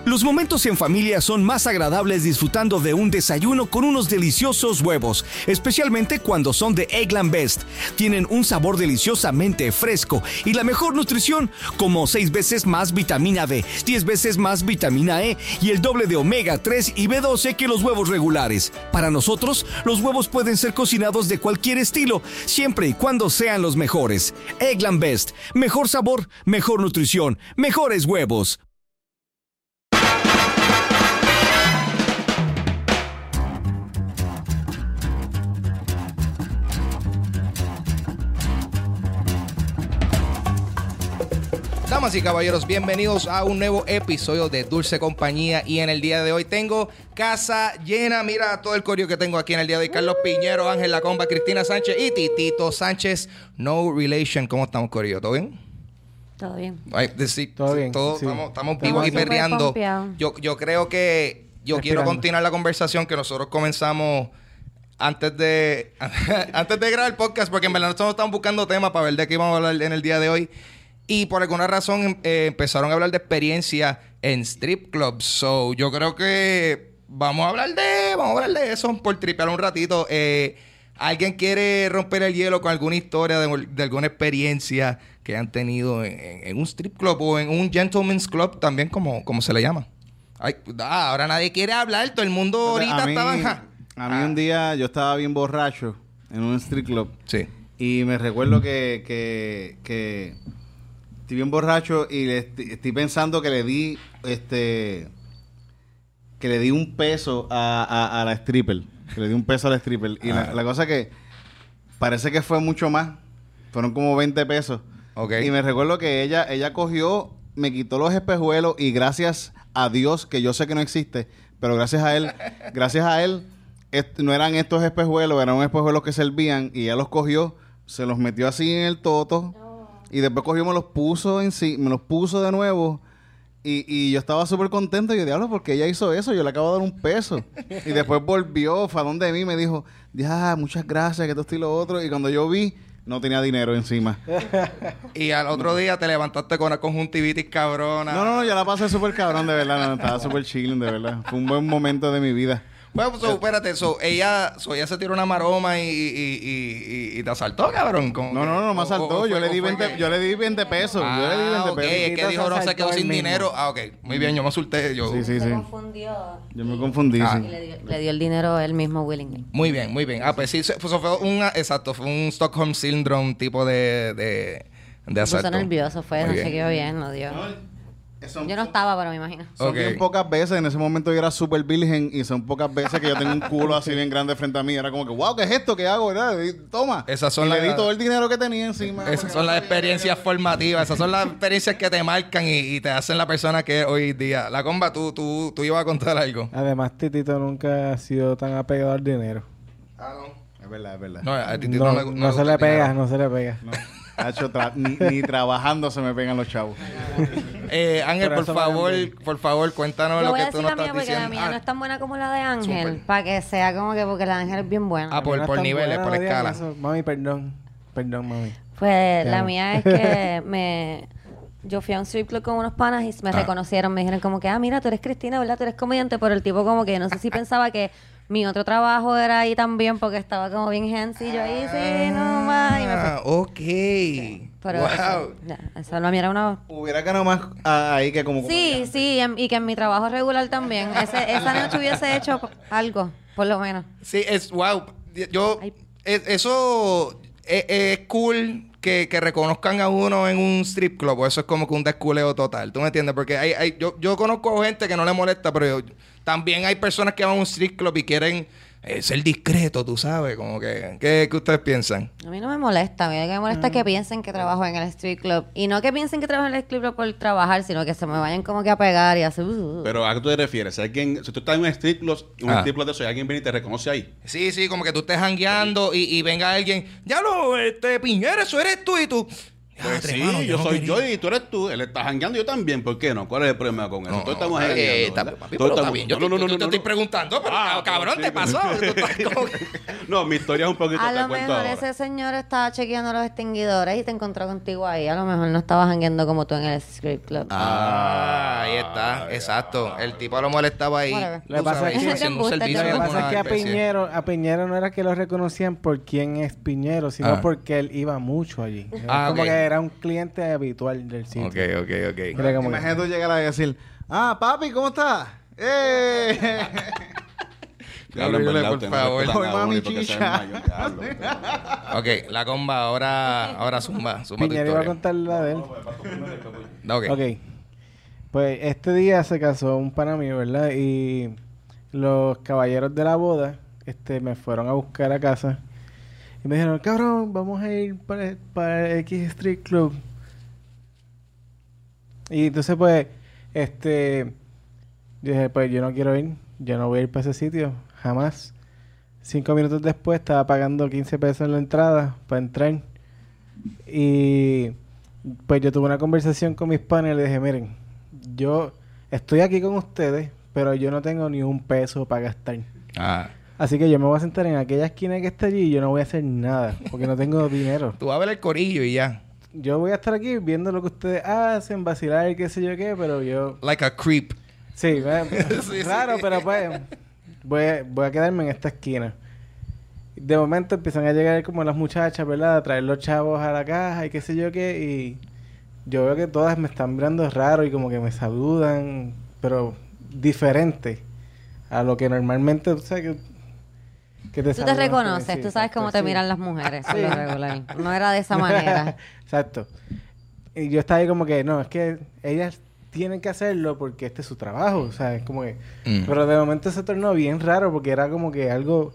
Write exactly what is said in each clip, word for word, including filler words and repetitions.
Los momentos en familia son más agradables disfrutando de un desayuno con unos deliciosos huevos, especialmente cuando son de Eggland Best. Tienen un sabor deliciosamente fresco y la mejor nutrición, como seis veces más vitamina D, diez veces más vitamina E y el doble de omega tres y B doce que los huevos regulares. Para nosotros, los huevos pueden ser cocinados de cualquier estilo, siempre y cuando sean los mejores. Eggland Best. Mejor sabor, mejor nutrición, mejores huevos. Damas y caballeros, bienvenidos a un nuevo episodio de Dulce Compañía. Y en el día de hoy tengo casa llena. Mira todo el corio que tengo aquí en el día de hoy. Carlos Piñero, Ángel La Comba, Cristina Sánchez y Titito Sánchez. No relation. ¿Cómo estamos, corio? ¿Todo bien? Todo bien. Ay, sí, Todo bien. Todo, Sí. Estamos, estamos vivos y súper perreando. pompeados. Yo, yo creo que yo quiero Respirando. continuar la conversación que nosotros comenzamos antes de antes de grabar el podcast, porque en verdad nosotros estamos buscando temas para ver de qué íbamos a hablar en el día de hoy. Y por alguna razón eh, empezaron a hablar de experiencia en strip clubs. So, yo creo que vamos a hablar de, vamos a hablar de eso por tripear un ratito. Eh, ¿Alguien quiere romper el hielo con alguna historia de, de alguna experiencia que han tenido en, en- en un strip club o en un gentleman's club también, como, como se le llama? Ay, ah, ahora nadie quiere hablar. Todo el mundo ahorita a mí, estaba... ja. a mí Ah, un día yo estaba bien borracho en un street club Sí. y me recuerdo que, que, que estoy bien borracho y le esti- estoy pensando que le di este que le di un peso a, a, a la stripper, que le di un peso a la stripper y Ah. la, la cosa que parece que fue mucho más, fueron como veinte pesos. Ok. Y me recuerdo que ella ella cogió, me quitó los espejuelos y gracias a Dios, que yo sé que no existe, pero gracias a él, gracias a él, est- no eran estos espejuelos, eran espejuelos que servían y ella los cogió, se los metió así en el toto y después cogió, me los puso en sí, me los puso de nuevo y, y yo estaba súper contento y yo, diablo, porque ella hizo eso, yo le acabo de dar un peso. Y después volvió, fue a donde mí, me dijo, ya, muchas gracias, que esto y lo otro. Y cuando yo vi, no tenía dinero encima. Y al otro día te levantaste con una conjuntivitis cabrona. No, no, no, yo la pasé súper cabrón, de verdad. No, estaba súper chilling, de verdad. Fue un buen momento de mi vida. Bueno, pues, so, espérate, so, ella, so, ella se tiró una maroma y, y, y, y, y te asaltó, cabrón. Como No, que- no, no, me o- asaltó. o Yo fue- le o di fue veinte, que- yo le di veinte pesos. Ah, yo le di veinte ok, pesos. es que Quizás dijo no se asaltó quedó él sin mismo. dinero. Ah, ok, muy bien, yo me asulté. Yo... Sí, sí, Se sí. confundió. Yo me confundí, Ah. sí. Y le dio, le dio el dinero él mismo willingly. Muy bien, muy bien. Ah, pues sí, se- pues, fue un, exacto, fue un Stockholm Syndrome tipo de, de, de Se asalto. puso nervioso, fue, Muy no bien. chequeó bien, no dio. Son, Yo no estaba, pero me imagino. son Ok. bien pocas veces. En ese momento yo era súper virgen y son pocas veces que yo tengo un culo así bien grande frente a mí. Era como que, wow, ¿qué es esto? ¿Qué hago? ¿Verdad? Y toma. Esas son y le las- di todo el dinero que tenía encima. Esas son las experiencias formativas, esas son las experiencias que te marcan y, y te hacen la persona que es hoy día. La Comba, tú, tú, tú ibas a contar algo. Además, Titito nunca ha sido tan apegado al dinero. Ah, no. Es verdad, es verdad. No, a ti No, no, le- no le se gusta le el pega, dinero. no se le pega. No. Hacho, tra- ni, ni trabajando se me pegan los chavos. Eh, Ángel, Por por eso me favor, ven por favor, cuéntanos Yo lo voy a que tú decir nos la mía estás porque la diciendo. mía no Ah, es tan buena como la de Ángel. Súper. Para que sea como que porque la de Ángel es bien buena. Ah, por, No es por tan niveles, buena, por no digan escala. eso. Mami, perdón. Perdón, mami. Pues Te la amo. mía es que me... Yo fui a un strip club con unos panas y me Ah. reconocieron. Me dijeron como que, ah, mira, tú eres Cristina, ¿verdad? Tú eres comediante. Pero el tipo como que no sé si pensaba que mi otro trabajo era ahí también porque estaba como bien gencillo ahí. Sí, no más. Y me fue. Ah, ok. Pero wow. eso, ya, eso la mía era una... Hubiera ganado más ah, ahí que como... Sí, sí, en- y que en mi trabajo regular también. Ese, esa noche hubiese hecho algo, por lo menos. Sí, es wow. Yo, Ay. es- eso es, es cool que, que reconozcan a uno en un strip club. O eso es como que un desculeo total. ¿Tú me entiendes? Porque hay, hay, yo, yo conozco gente que no le molesta, pero yo- también hay personas que van a un strip club y quieren eh, ser discretos, tú sabes. Como que, ¿qué, qué ustedes piensan? A mí no me molesta. A mí lo que me molesta es que piensen que trabajo en el strip club. Y no que piensen que trabajo en el strip club por trabajar, sino que se me vayan como que a pegar y hacer... uh, uh. Pero ¿a qué tú te refieres? Si, alguien, si tú estás en un strip club, un Ah. strip club de eso y alguien viene y te reconoce ahí. Sí, sí, como que tú estés jangueando y, y venga alguien, ya lo, este, Piñera, eso eres tú y tú. Pues Diatre, sí, mano, yo no soy quería. yo y tú eres tú. Él está jangueando, yo también. ¿Por qué no? ¿Cuál es el problema con eso? No, Todos estamos eh, jangueando, está- ¿verdad? papi, Todos pero está estamos- bien. Yo no, te- no, no, yo no, te no, estoy no. preguntando, pero Ah, cabrón, sí, ¿te pero- pasó? Tú estás como que- No, mi historia es un poquito A te lo cuento mejor ahora. ese señor estaba chequeando los extinguidores y te encontró contigo ahí. A lo mejor no estaba jangueando como tú en el strip club. Ah, ahí está, exacto. El tipo a lo mejor estaba ahí, Whatever. tú Lo que pasa sabes, es que- haciendo un Te servicio. Lo que Eso pasa como es que a una especie. Piñero, a Piñero no era que lo reconocían por quién es Piñero, sino Ah. porque él iba mucho allí. Ah, como ok. que era un cliente habitual del sitio. Ok, ok, ok. Era como que- Imagínate tú llegar ahí y decir, ah, papi, ¿cómo estás? ¡Eh! Diablo, en Horrible, verdad, por usted no favor. respeta Hoy a uno mami ni porque sea chicha. mayor, diablo. Ok, la comba, ahora, ahora zumba, zumba tu Piñero iba a historia. contar la de él. Ok. Ok. Pues este día se casó un pana mío, ¿verdad? Y los caballeros de la boda este, me fueron a buscar a casa. Y me dijeron, cabrón, vamos a ir para, para el X Street Club. Y entonces, pues, este... yo dije, pues yo no quiero ir. Yo no voy a ir para ese sitio. Jamás. Cinco minutos después estaba pagando quince pesos en la entrada para entrar. Y pues yo tuve una conversación con mis panes y les dije, miren, yo estoy aquí con ustedes, pero yo no tengo ni un peso para gastar. Ah. Así que yo me voy a sentar en aquella esquina que está allí y yo no voy a hacer nada, porque no tengo dinero. Tú vas a ver el corillo y ya. Yo voy a estar aquí viendo lo que ustedes hacen, vacilar y qué sé yo qué, pero yo... Like a creep. Sí, eh, Sí, claro, sí. pero pues voy a, voy a quedarme en esta esquina. De momento empiezan a llegar como las muchachas, ¿verdad? A traer los chavos a la caja y qué sé yo qué. Y yo veo que todas me están mirando raro y como que me saludan, pero diferente a lo que normalmente, tú sabes que, que te Tú te saludan, reconoces, sí, tú sabes cómo exacto, te sí. miran las mujeres, por Sí. lo regular. No era de esa manera. Exacto. Y yo estaba ahí como que, no, es que ellas tienen que hacerlo porque este es su trabajo, o sea, es como que... Mm. Pero de momento se tornó bien raro porque era como que algo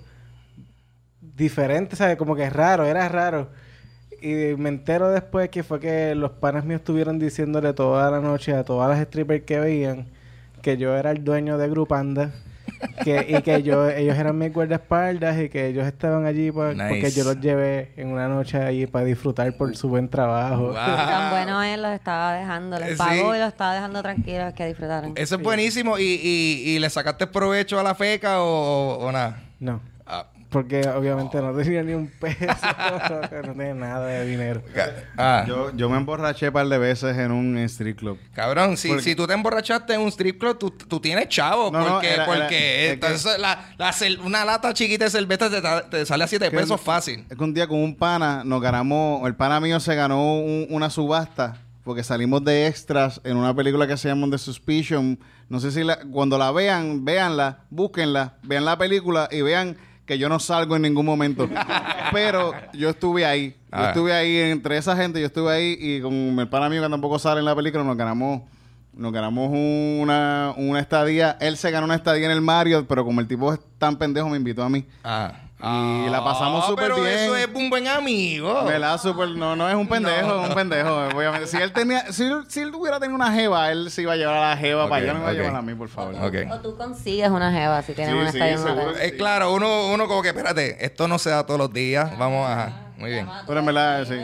diferente, ¿sabes? Como que es raro, era raro. Y me entero después que fue que los panas míos estuvieron diciéndole toda la noche a todas las strippers que veían que yo era el dueño de Grupanda. Que, y que yo ellos eran mis guardaespaldas y que ellos estaban allí pa- Nice. porque yo los llevé en una noche allí para disfrutar por su buen trabajo. Wow. Tan bueno él los estaba dejando, Eh, les pagó sí. y los estaba dejando tranquilos que disfrutaran. Eso es buenísimo. ¿Y, y, y le sacaste provecho a la feca o, o nada? No, Ah, porque obviamente no tenía ni un peso, no tenía nada de dinero. ca- ah. Yo, yo me emborraché un par de veces en un street club. Cabrón, si, Porque- si tú te emborrachaste en un strip club, tú, tú tienes chavo. No, no, porque era- porque era- es que- entonces la, la cel- una lata chiquita de cerveza te, ta- te sale a siete Que pesos un- fácil. Es que un día con un pana nos ganamos, el pana mío se ganó un- una subasta porque salimos de extras en una película que se llama The Suspicion. No sé si la- cuando la vean, véanla, búsquenla, vean la película y vean que yo no salgo en ningún momento. Pero yo estuve ahí. Yo Ah. estuve ahí entre esa gente, yo estuve ahí y con el pana mío que tampoco sale en la película nos ganamos nos ganamos una, una estadía. Él se ganó una estadía en el Marriott, pero como el tipo es tan pendejo me invitó a mí. Ah. Y la pasamos Ah, súper pero bien. eso es un buen amigo. ¿Verdad? Súper, no, no es un pendejo, No. es un pendejo. Obviamente. Si él tenía, si, si él hubiera tenido una jeva, él se iba a llevar a la jeva Ok, para allá, no me iba ok. a llevar a mí, por favor. Ok. O tú consigues una jeva si tienes Sí, una sí, estadia en un seguro hotel. que Eh, claro, uno, uno como que, espérate, esto no se da todos los días. Vamos a... Muy bien. Pero en verdad, sí.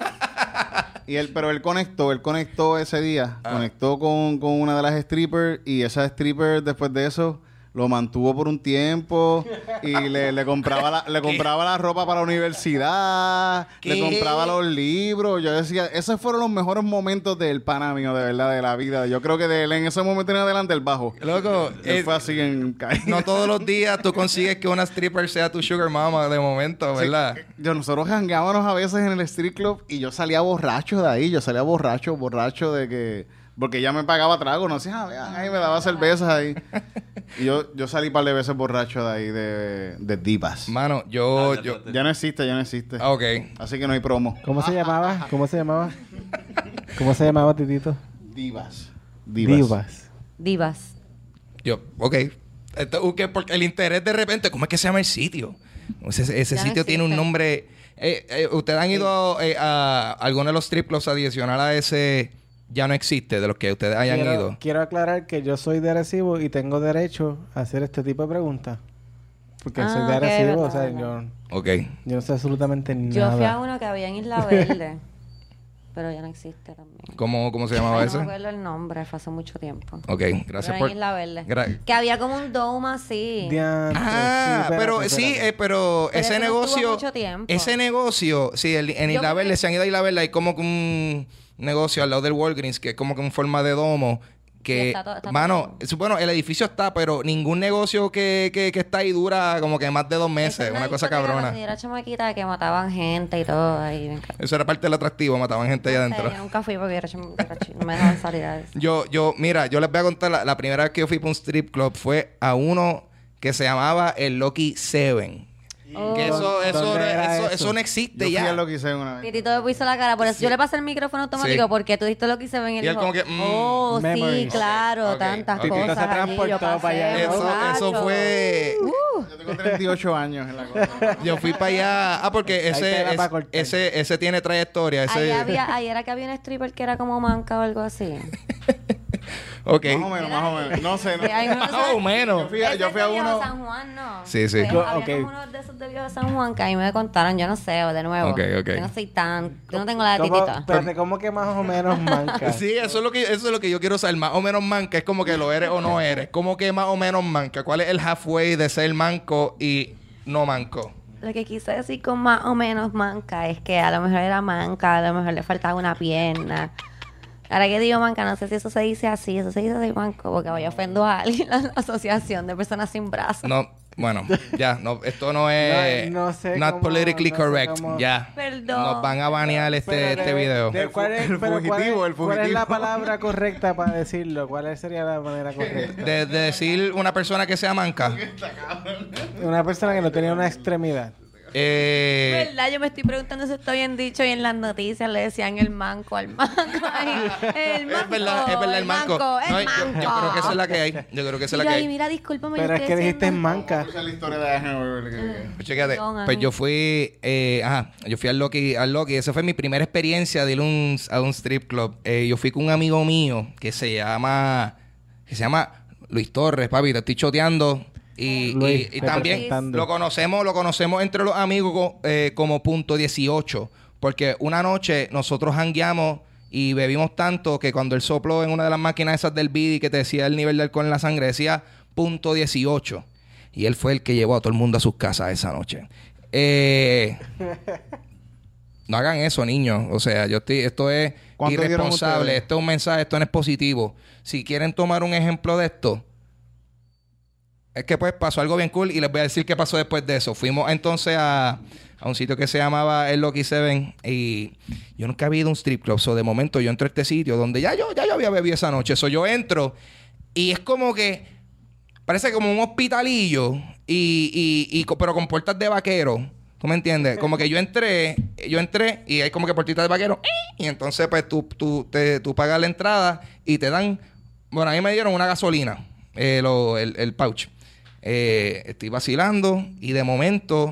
Y él, pero él conectó, él conectó ese día, Ah. conectó con, con una de las strippers y esa stripper después de eso lo mantuvo por un tiempo y le, le compraba la, le compraba la ropa para la universidad, ¿Qué? le compraba los libros. Yo decía, esos fueron los mejores momentos del pana mío, de verdad, de la vida. Yo creo que de él en ese momento en adelante el bajo. Loco, Él eh, fue así en caída. no todos los días tú consigues que una stripper sea tu sugar mama de momento, ¿verdad? Yo, nosotros jangueábamos a veces en el street club y yo salía borracho de ahí. Yo salía borracho, borracho de que... Porque ella me pagaba trago, no decía, ah, vean, ahí me daba cervezas ahí. Y yo, yo salí un par de veces borracho de ahí, de, de divas. Mano, yo... Ah, ya, yo ya, Ya no existe, ya no existe. ah, ok. Así que no hay promo. ¿Cómo se llamaba? ¿Cómo se llamaba? ¿Cómo se llamaba, Titito? Divas. Divas. Divas. Divas. Yo, ok. Esto, uh, que porque el interés de repente, ¿cómo es que se llama el sitio? Ese, ese Ya no sitio tiene un existe. nombre... Eh, eh, ¿Ustedes han ido eh, a alguno de los strip clubs adicional a ese... Ya no existe, de los que ustedes hayan quiero, ido? quiero aclarar que yo soy de Arecibo y tengo derecho a hacer este tipo de preguntas. Porque Ah, soy de ok, Arecibo, o verdad, sea, verdad. yo, Ok. yo no sé absolutamente nada. Yo fui a uno que había en Isla Verde. pero ya no existe también. ¿Cómo, cómo se llamaba Ay, ese? No me acuerdo el nombre, fue hace mucho tiempo. Ok, gracias Pero por... en Isla Verde. Gra- Que había como un dome así. Diantre, Ah, sí, pero espérate, sí, espérate. eh, pero, Pero ese eso no estuvo negocio, mucho tiempo. ese negocio, sí, el- en Yo Isla creo Verde, que- se han ido a Isla Verde, hay como que un negocio al lado del Walgreens que es como que en forma de domo. Que, está todo- está mano, es- bueno, el edificio está, pero ningún negocio que, que, que está ahí dura como que más de dos meses. Esa es Una cosa discoteca cabrona. cuando yo era chamaquita que mataban gente y todo ahí. me encanta. Eso era parte del atractivo, mataban gente allá No sé, adentro. yo nunca fui porque era cham- era chi- no me dejaban salir a eso. Yo, yo, mira, yo les voy a contar, la, la primera vez que yo fui para un strip club fue a uno que se llamaba el Lucky Seven. Oh. Que eso, eso, ¿Dónde era eso, eso? eso no Yo existe fui ya. a lo que hice una vez. Titito me puso la cara, por eso yo le pasé el micrófono automático Sí. porque tú diste lo que hice en el Y él como que, mm, oh, sí, memories. claro, Ok, ok, tantas ok. cosas. Titito se allí, transportó yo pasé, para allá. Eso, eso muchacho. fue... Uh, Yo tengo treinta y ocho años en la cosa. Yo fui para allá. Ah, porque Ahí te ese, da es- pa' cortar. ese, ese tiene trayectoria. ahí, Ese... había, ahí era que había un stripper que era como manca o algo así. Ok. Más o menos, más o menos. No sé, no Que hay uno- Más o menos. Yo fui a, Ese yo es fui a de Viejo uno... San Juan, ¿no? Sí, sí. Pues, Yo- había ok. como uno de esos de Viejo San Juan que a mí me contaron, yo no sé, o de nuevo. Ok, ok. Yo no soy tan... Yo no tengo la de ¿Cómo, Titito. espérate, ¿cómo que más o menos manca? Sí, eso es lo que eso es lo que yo quiero saber. Más o menos manca es como que lo eres o no eres. ¿Cómo que más o menos manca? ¿Cuál es el halfway de ser manco y no manco? Lo que quise decir con más o menos manca es que a lo mejor era manca, a lo mejor le faltaba una pierna. Ahora que digo manca, no sé si eso se dice así, eso se dice así manco, porque voy a ofendo a alguien, a la asociación de personas sin brazos. No, bueno, ya, no, esto no es No- no sé not cómo- politically no sé correct. cómo- Ya. Perdón. Nos van a banear este, Espérate, este video. de- ¿cuál es, El pero cuál es- fugitivo, el ¿Cuál es fugitivo. la palabra correcta para decirlo? ¿Cuál sería la manera correcta? De, de decir una persona que sea manca. Una persona que no tenía una extremidad. Eh, ¿Verdad? Yo me estoy preguntando si está bien dicho y en las noticias le decían el manco al manco. Ay, el manco. es verdad, es verdad el manco. el No, yo, manco. yo creo que esa es la que hay. Yo creo que esa es Y la yo que ahí, hay. mira, discúlpame. Pero yo es estoy que dijiste haciendo- manca. Esa es la historia de... Pues chécate, Perdón, pues Ángel. yo fui, eh, ajá, yo fui al Loki, al Loki. Esa fue mi primera experiencia de ir a un, a un strip club. Eh, yo fui con un amigo mío que se llama, que se llama Luis Torres, papi, te estoy choteando. Y, Luis, y- y también representando. lo conocemos, lo conocemos entre los amigos co- eh, como punto dieciocho. Porque una noche nosotros jangueamos y bebimos tanto que cuando él sopló en una de las máquinas esas del Bidi que te decía el nivel de alcohol en la sangre, decía punto dieciocho. Y él fue el que llevó a todo el mundo a sus casas esa noche. Eh, no hagan eso, niños. O sea, yo estoy, esto es ¿Cuánto dieron irresponsable. ustedes? Esto es un mensaje, esto no es positivo. Si quieren tomar un ejemplo de esto, es que pues pasó algo bien cool y les voy a decir qué pasó después de eso. Fuimos entonces a, a un sitio que se llamaba el Lucky Seven y yo nunca había ido a un strip club. So, de momento yo entro a este sitio donde ya yo, ya yo había bebido esa noche. So, yo entro y es como que parece como un hospitalillo y, y, y co- pero con puertas de vaquero. ¿Tú me entiendes? Como que yo entré, yo entré y hay como que puertitas de vaquero. Y entonces pues tú, tú, te, tú pagas la entrada y te dan... Bueno, a mí me dieron una gasolina, eh, lo- el, el pouch. Eh, estoy vacilando y de momento,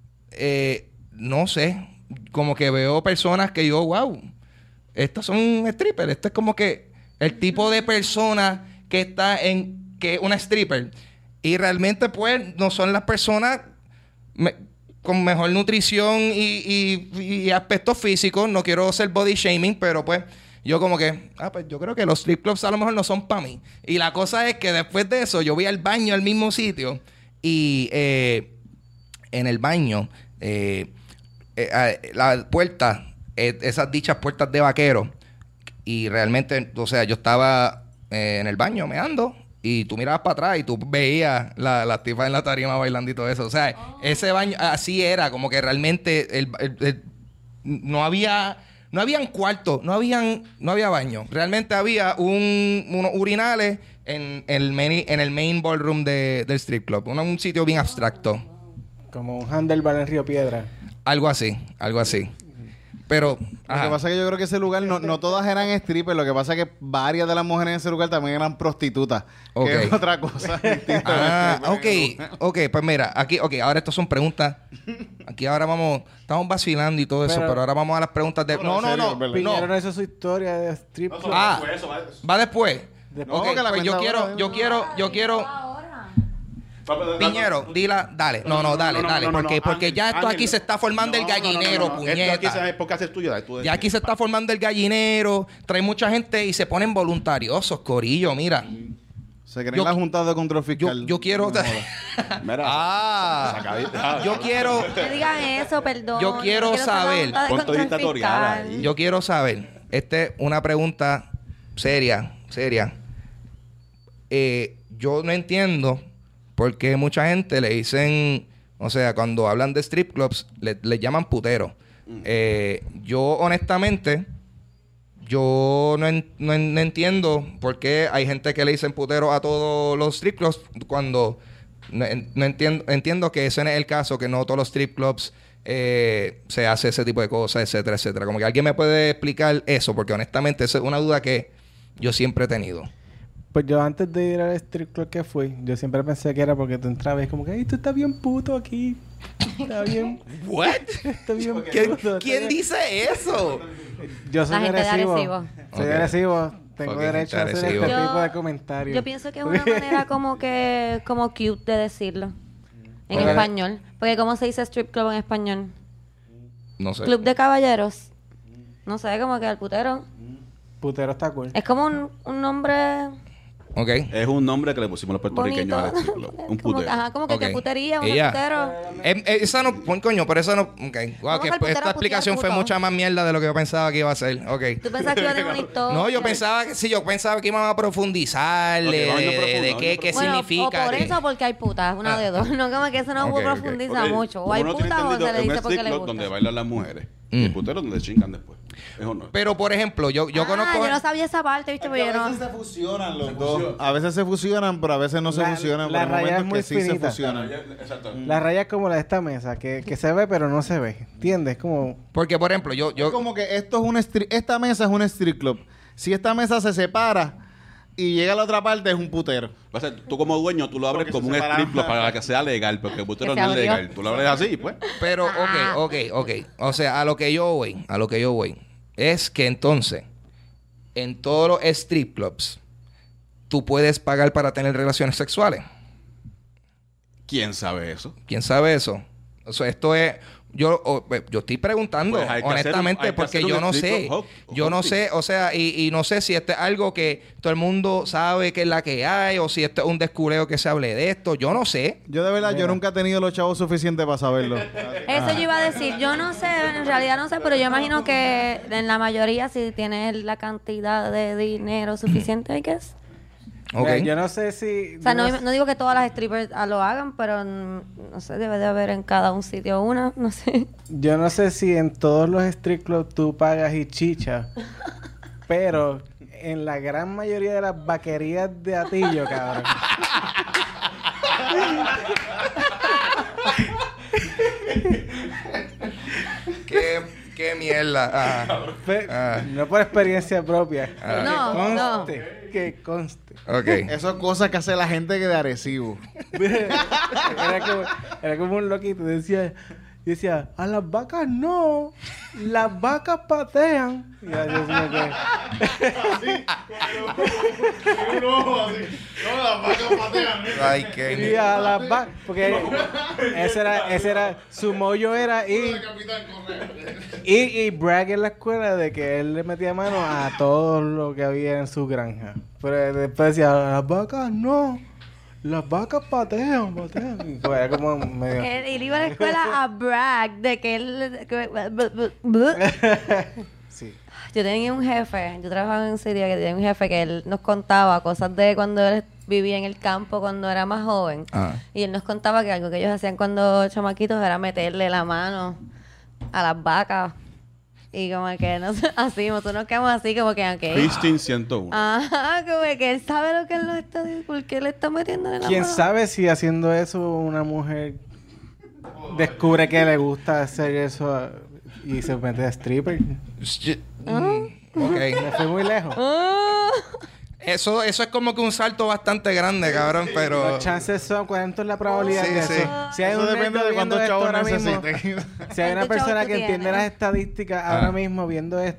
eh, no sé, como que veo personas que yo, wow, estos son strippers. Este es como que el tipo de persona que está en, que es una stripper. Y realmente pues no son las personas me- con mejor nutrición y, y, y aspectos físicos. No quiero ser body shaming, pero pues yo como que, ah, pues yo creo que los strip clubs a lo mejor no son para mí. Y la cosa es que después de eso yo voy al baño al mismo sitio y eh, en el baño eh, eh, eh, la puerta, eh, esas dichas puertas de vaquero y realmente, o sea, yo estaba eh, en el baño meando y tú mirabas para atrás y tú veías la, las tipas en la tarima bailando y todo eso. O sea, ese baño así era, como que realmente el- el- el- no había... No habían cuartos, no habían, no había baño. Realmente había un, unos urinales en, el main, en el main ballroom de, del strip club. Un, un sitio bien abstracto. Como un handlebar en Río Piedra. Algo así, algo así. Pero, Lo ajá. que pasa es que yo creo que ese lugar no, no todas eran strippers. Lo que pasa es que varias de las mujeres en ese lugar también eran prostitutas. Ok. Que es otra cosa distinta. Ah, ok, ok, pues mira, aquí, ok, ahora estas son preguntas. Aquí ahora vamos, estamos vacilando y todo eso, Pero- pero ahora vamos a las preguntas de. No, No, en no, serio, no, es verdad. Piñero no no. hizo su historia de strip club. Ah, va después. Después Ok, que la pues yo cuenta quiero, ahora, yo quiero, yo quiero. Ahora. Piñero, dila, dale. No, no, dale, dale. no, no, porque no, porque Ángel, ya esto Ángel, aquí se está formando el no, no, no, gallinero, no, no. puñeta. Esto aquí se- porque haces tuyo. dale, tú Ya aquí se está formando el gallinero. Trae mucha gente y se ponen voluntariosos, corillo, mira. Se creen Yo- la Junta de Control Yo, Fiscal. yo quiero... Mira, ah, sacadita. yo quiero... No digan eso, perdón. Yo quiero ser la saber. Junta de Ponte Control dictatorial Fiscal. ahí. Yo quiero saber, esta es una pregunta seria, seria. Eh, yo no entiendo por qué mucha gente le dicen, o sea, cuando hablan de strip clubs, le, le llaman putero. Eh, yo, honestamente, yo no, en- no en- no entiendo por qué hay gente que le dicen putero a todos los strip clubs cuando no, en- no entiendo, entiendo que ese no es el caso, que no todos los strip clubs eh, se hace ese tipo de cosas, etcétera, etcétera. Como que alguien me puede explicar eso, porque honestamente esa es una duda que yo siempre he tenido. Pues yo antes de ir al strip club que fui, yo siempre pensé que era porque tú entrabas y como que, ay, tú estás bien puto aquí. Está bien, ¿What? está bien ¿Quién, puto. quién dice eso? Yo soy La gente de agresivo. Arecibo. Soy Ok. agresivo. Tengo Fucking derecho a hacer gente este agresivo. tipo de Yo- comentarios. Yo pienso que es una manera como que como cute de decirlo en Ok. español, porque cómo se dice strip club en español, No sé. club de caballeros, no sé, como que el putero Putero está cool. es como un, un nombre Ok. Es un nombre que le pusimos los puertorriqueños bonito. al strip club. Un Como que- putero. ajá, como que Ok. qué putería, un Y ya. putero. Eh, eh, esa no, buen coño, pero eso no. Ok. Wow, Vamos que al putero esta a explicación putear fue puto. mucha más mierda de lo que yo pensaba que iba a ser. Ok. Tú pensabas que iba a tener una historia. No, yo pensaba que sí, yo pensaba que íbamos a profundizar Ok, de, vamos a de- de profundo, qué, vamos a qué Bueno, significa. o por que- eso o porque hay putas, una de dos. No, como que eso no Ok, hubo ok. profundiza Ok, mucho. O como hay uno tiene putas o entendido, se le es un dice porque strip le club gusta. donde bailan las mujeres. Mm. Y el putero donde chingan después. Eso no es. Pero, por ejemplo, yo, yo ah, conozco. yo no sabía esa parte, ¿viste? Pero yo a no... veces se fusionan los dos. A veces se fusionan, pero a veces no se La- fusionan. la pero hay raya es momentos muy que sí se finita. fusionan. Exacto. La raya es como la de esta mesa, que, que se ve pero no se ve. ¿Entiendes? Como... Porque, por ejemplo, yo. Es yo como que esto es un stri- esta mesa es un street club. Si esta mesa se separa y llega a la otra parte, es un putero. Va a ser, tú como dueño, tú lo abres Porque como se un separaron. strip club para que sea legal, porque el putero Que no se es abrió. legal. Tú lo abres así, pues. pero, Ah. ok, ok, ok. O sea, a lo que yo voy, a lo que yo voy, es que entonces, en todos los strip clubs, tú puedes pagar para tener relaciones sexuales. ¿Quién sabe eso? ¿Quién sabe eso? O sea, esto es... Yo, o- yo estoy preguntando, Pues hay que honestamente, hacer un- hay que porque hacer yo un no strip sé. club hop- Yo no hopping. sé, o sea, y, y no sé si esto es algo que todo el mundo sabe que es la que hay, o si esto es un descureo que se hable de esto. Yo no sé. Yo de verdad, yo nunca he tenido los chavos suficientes para saberlo. Eso yo iba a decir. Yo no sé, en realidad no sé, pero yo imagino que en la mayoría si tienes la cantidad de dinero suficiente, I guess. Ok. Mira, yo no sé si... O sea, no, yo sé- no digo que todas las strippers ah, lo hagan, pero mm, no sé, debe de haber en cada un sitio una, no sé. Yo no sé si en todos los strip clubs tú pagas y chicha, pero en la gran mayoría de las vaquerías de Atillo, cabrón. ¿Qué, qué mierda? Ah, Fe- Ah. No por experiencia propia. Ah. No, que no. conste, que conste. ok. Eso es cosas que hace la gente que de Arecibo. era, como, era como un loquito. Decía, decía, a las vacas no. Las vacas patean. Y yo, Dios mío, que... Ay, Y qué... a las vacas... Porque ese era, ese era... Su mollo era ir... Y, y brag en la escuela de que él le metía mano a todo lo que había en su granja. Pero después decía, las vacas no. Las vacas patean, patean. Y pues era como medio... Él, él iba a la escuela a brag de que él... que- Sí. Yo tenía un jefe, yo trabajaba en un sitio que tenía un jefe que él nos contaba cosas de cuando él vivía en el campo cuando era más joven. Ah. Y él nos contaba que algo que ellos hacían cuando chamaquitos era meterle la mano a las vacas. Y como que no sé, así, nosotros nos quedamos así como que, ok. Christine ciento uno. Ajá, como que él sabe lo que él nos está diciendo, por qué le está metiendo en la ¿Quién mano. sabe si haciendo eso una mujer descubre que le gusta hacer eso y se mete a stripper? Mm, ok. Me fui muy lejos. Ah. Eso, eso es como que un salto bastante grande, cabrón, pero... Los chances son, ¿cuánto es la probabilidad Sí, de sí. eso? Si hay Eso un depende nerd de viendo cuántos esto chavos ahora mismo, necesite. si hay una ¿Cuántos persona chavos que tú entiende tienes? las estadísticas Ah. ahora mismo viendo esto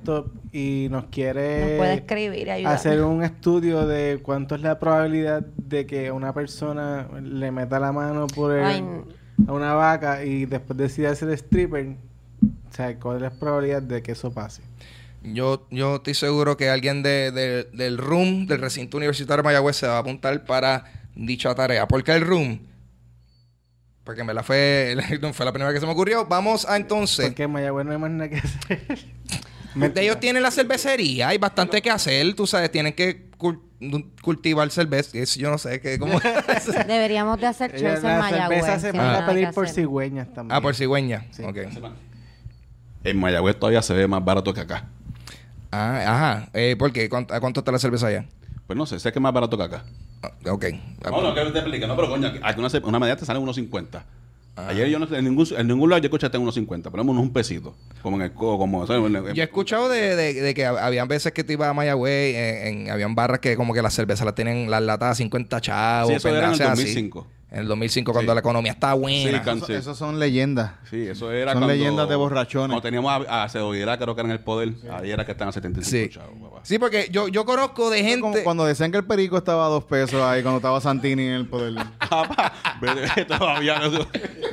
y nos quiere Nos puede escribir y ayudar. hacer un estudio de cuánto es la probabilidad de que una persona le meta la mano por el, Ay, a una vaca y después decida ser stripper. O sea, ¿cuál es la probabilidad de que eso pase? Yo, yo estoy seguro que alguien de, de- del R U M, del recinto universitario de Mayagüez, se va a apuntar para dicha tarea. ¿Por qué el R U M? Porque en verdad fue, fue la primera que se me ocurrió. Vamos a entonces. Porque en Mayagüez no hay más nada que hacer. Ellos tienen la cervecería, hay bastante que hacer, tú sabes, tienen que cul- cultivar cerveza. Es- Yo no sé qué, cómo. Deberíamos de hacer Ella- shows en la Mayagüez. cerveza se si no hay manda a nada pedir que por hacer. cigüeñas también. Ah, por cigüeña. Sí. Ok. En Mayagüez todavía se ve más barato que acá. Ah, ajá. Eh, ¿Por qué? ¿Cuánto, ¿A cuánto está la cerveza allá? Pues no sé, sé que es más barato que acá. Ah, ok. No, no, que te explique. No, pero coño, aquí aquí una, ce- una medalla te sale unos cincuenta. Ayer yo no sé, en ningún, en ningún lado yo escuché hasta unos cincuenta. Ponemos unos un pesito. Como en el codo, como... ¿sabes? En- en- Yo he escuchado de, de, de que hab- habían veces que tú ibas a Mayagüez, en, en- habían barras que como que las cervezas las tienen las latas a cincuenta chavos. Sí, eso era en el pendejas dos así. mil cinco. En el dos mil cinco, cuando Sí. la economía estaba buena. Sí, can- Eso- Sí. Esos son leyendas. Sí, eso era Son cuando... leyendas de borrachones. Cuando teníamos a, a Cedoguera, creo que era en el poder. Ahí era que estaban a setenta y cinco Sí. chavos, papá. Sí, porque yo, yo conozco de Eso como gente... cuando decían que el perico estaba a dos pesos ahí, cuando estaba Santini en el poder. Papá, vete, todavía no...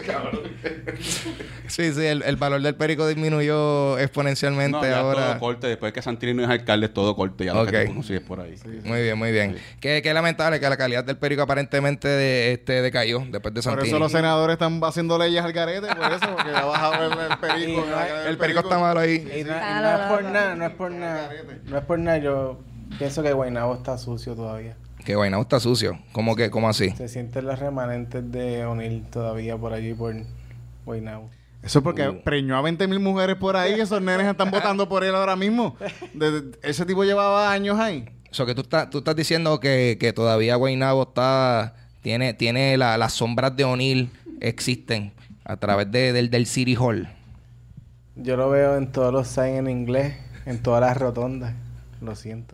Sí, sí, el, el valor del perico disminuyó exponencialmente No, ya ahora. todo corte. Después que Santini no es alcalde, es todo corte. Ya lo Ok. que tú consigues por ahí. Muy bien, muy bien. Qué, qué lamentable que la calidad del perico aparentemente de, este, decayó después de Por Santini. eso los senadores están haciendo leyes al garete, por eso, porque ha bajado el, el perico. Y no hay- El perico está malo ahí. Y no, y Ah, no no, es no, por no. nada, no es por nada. No es por nada, yo pienso que Guaynabo está sucio todavía. Que Guaynabo está sucio. ¿Cómo que, cómo así? Se sienten las remanentes de O'Neill todavía por allí, por Guaynabo. Eso es porque Uh. preñó a veinte mil mujeres por ahí y esos nenes están votando por él ahora mismo. De- de- ese tipo llevaba años ahí. Eso que tú estás, tú estás diciendo que, que todavía Guaynabo está, tiene, tiene la- las sombras de O'Neill existen a través de, del, del City Hall. Yo lo veo en todos los signs en inglés, en todas las rotondas. Lo siento.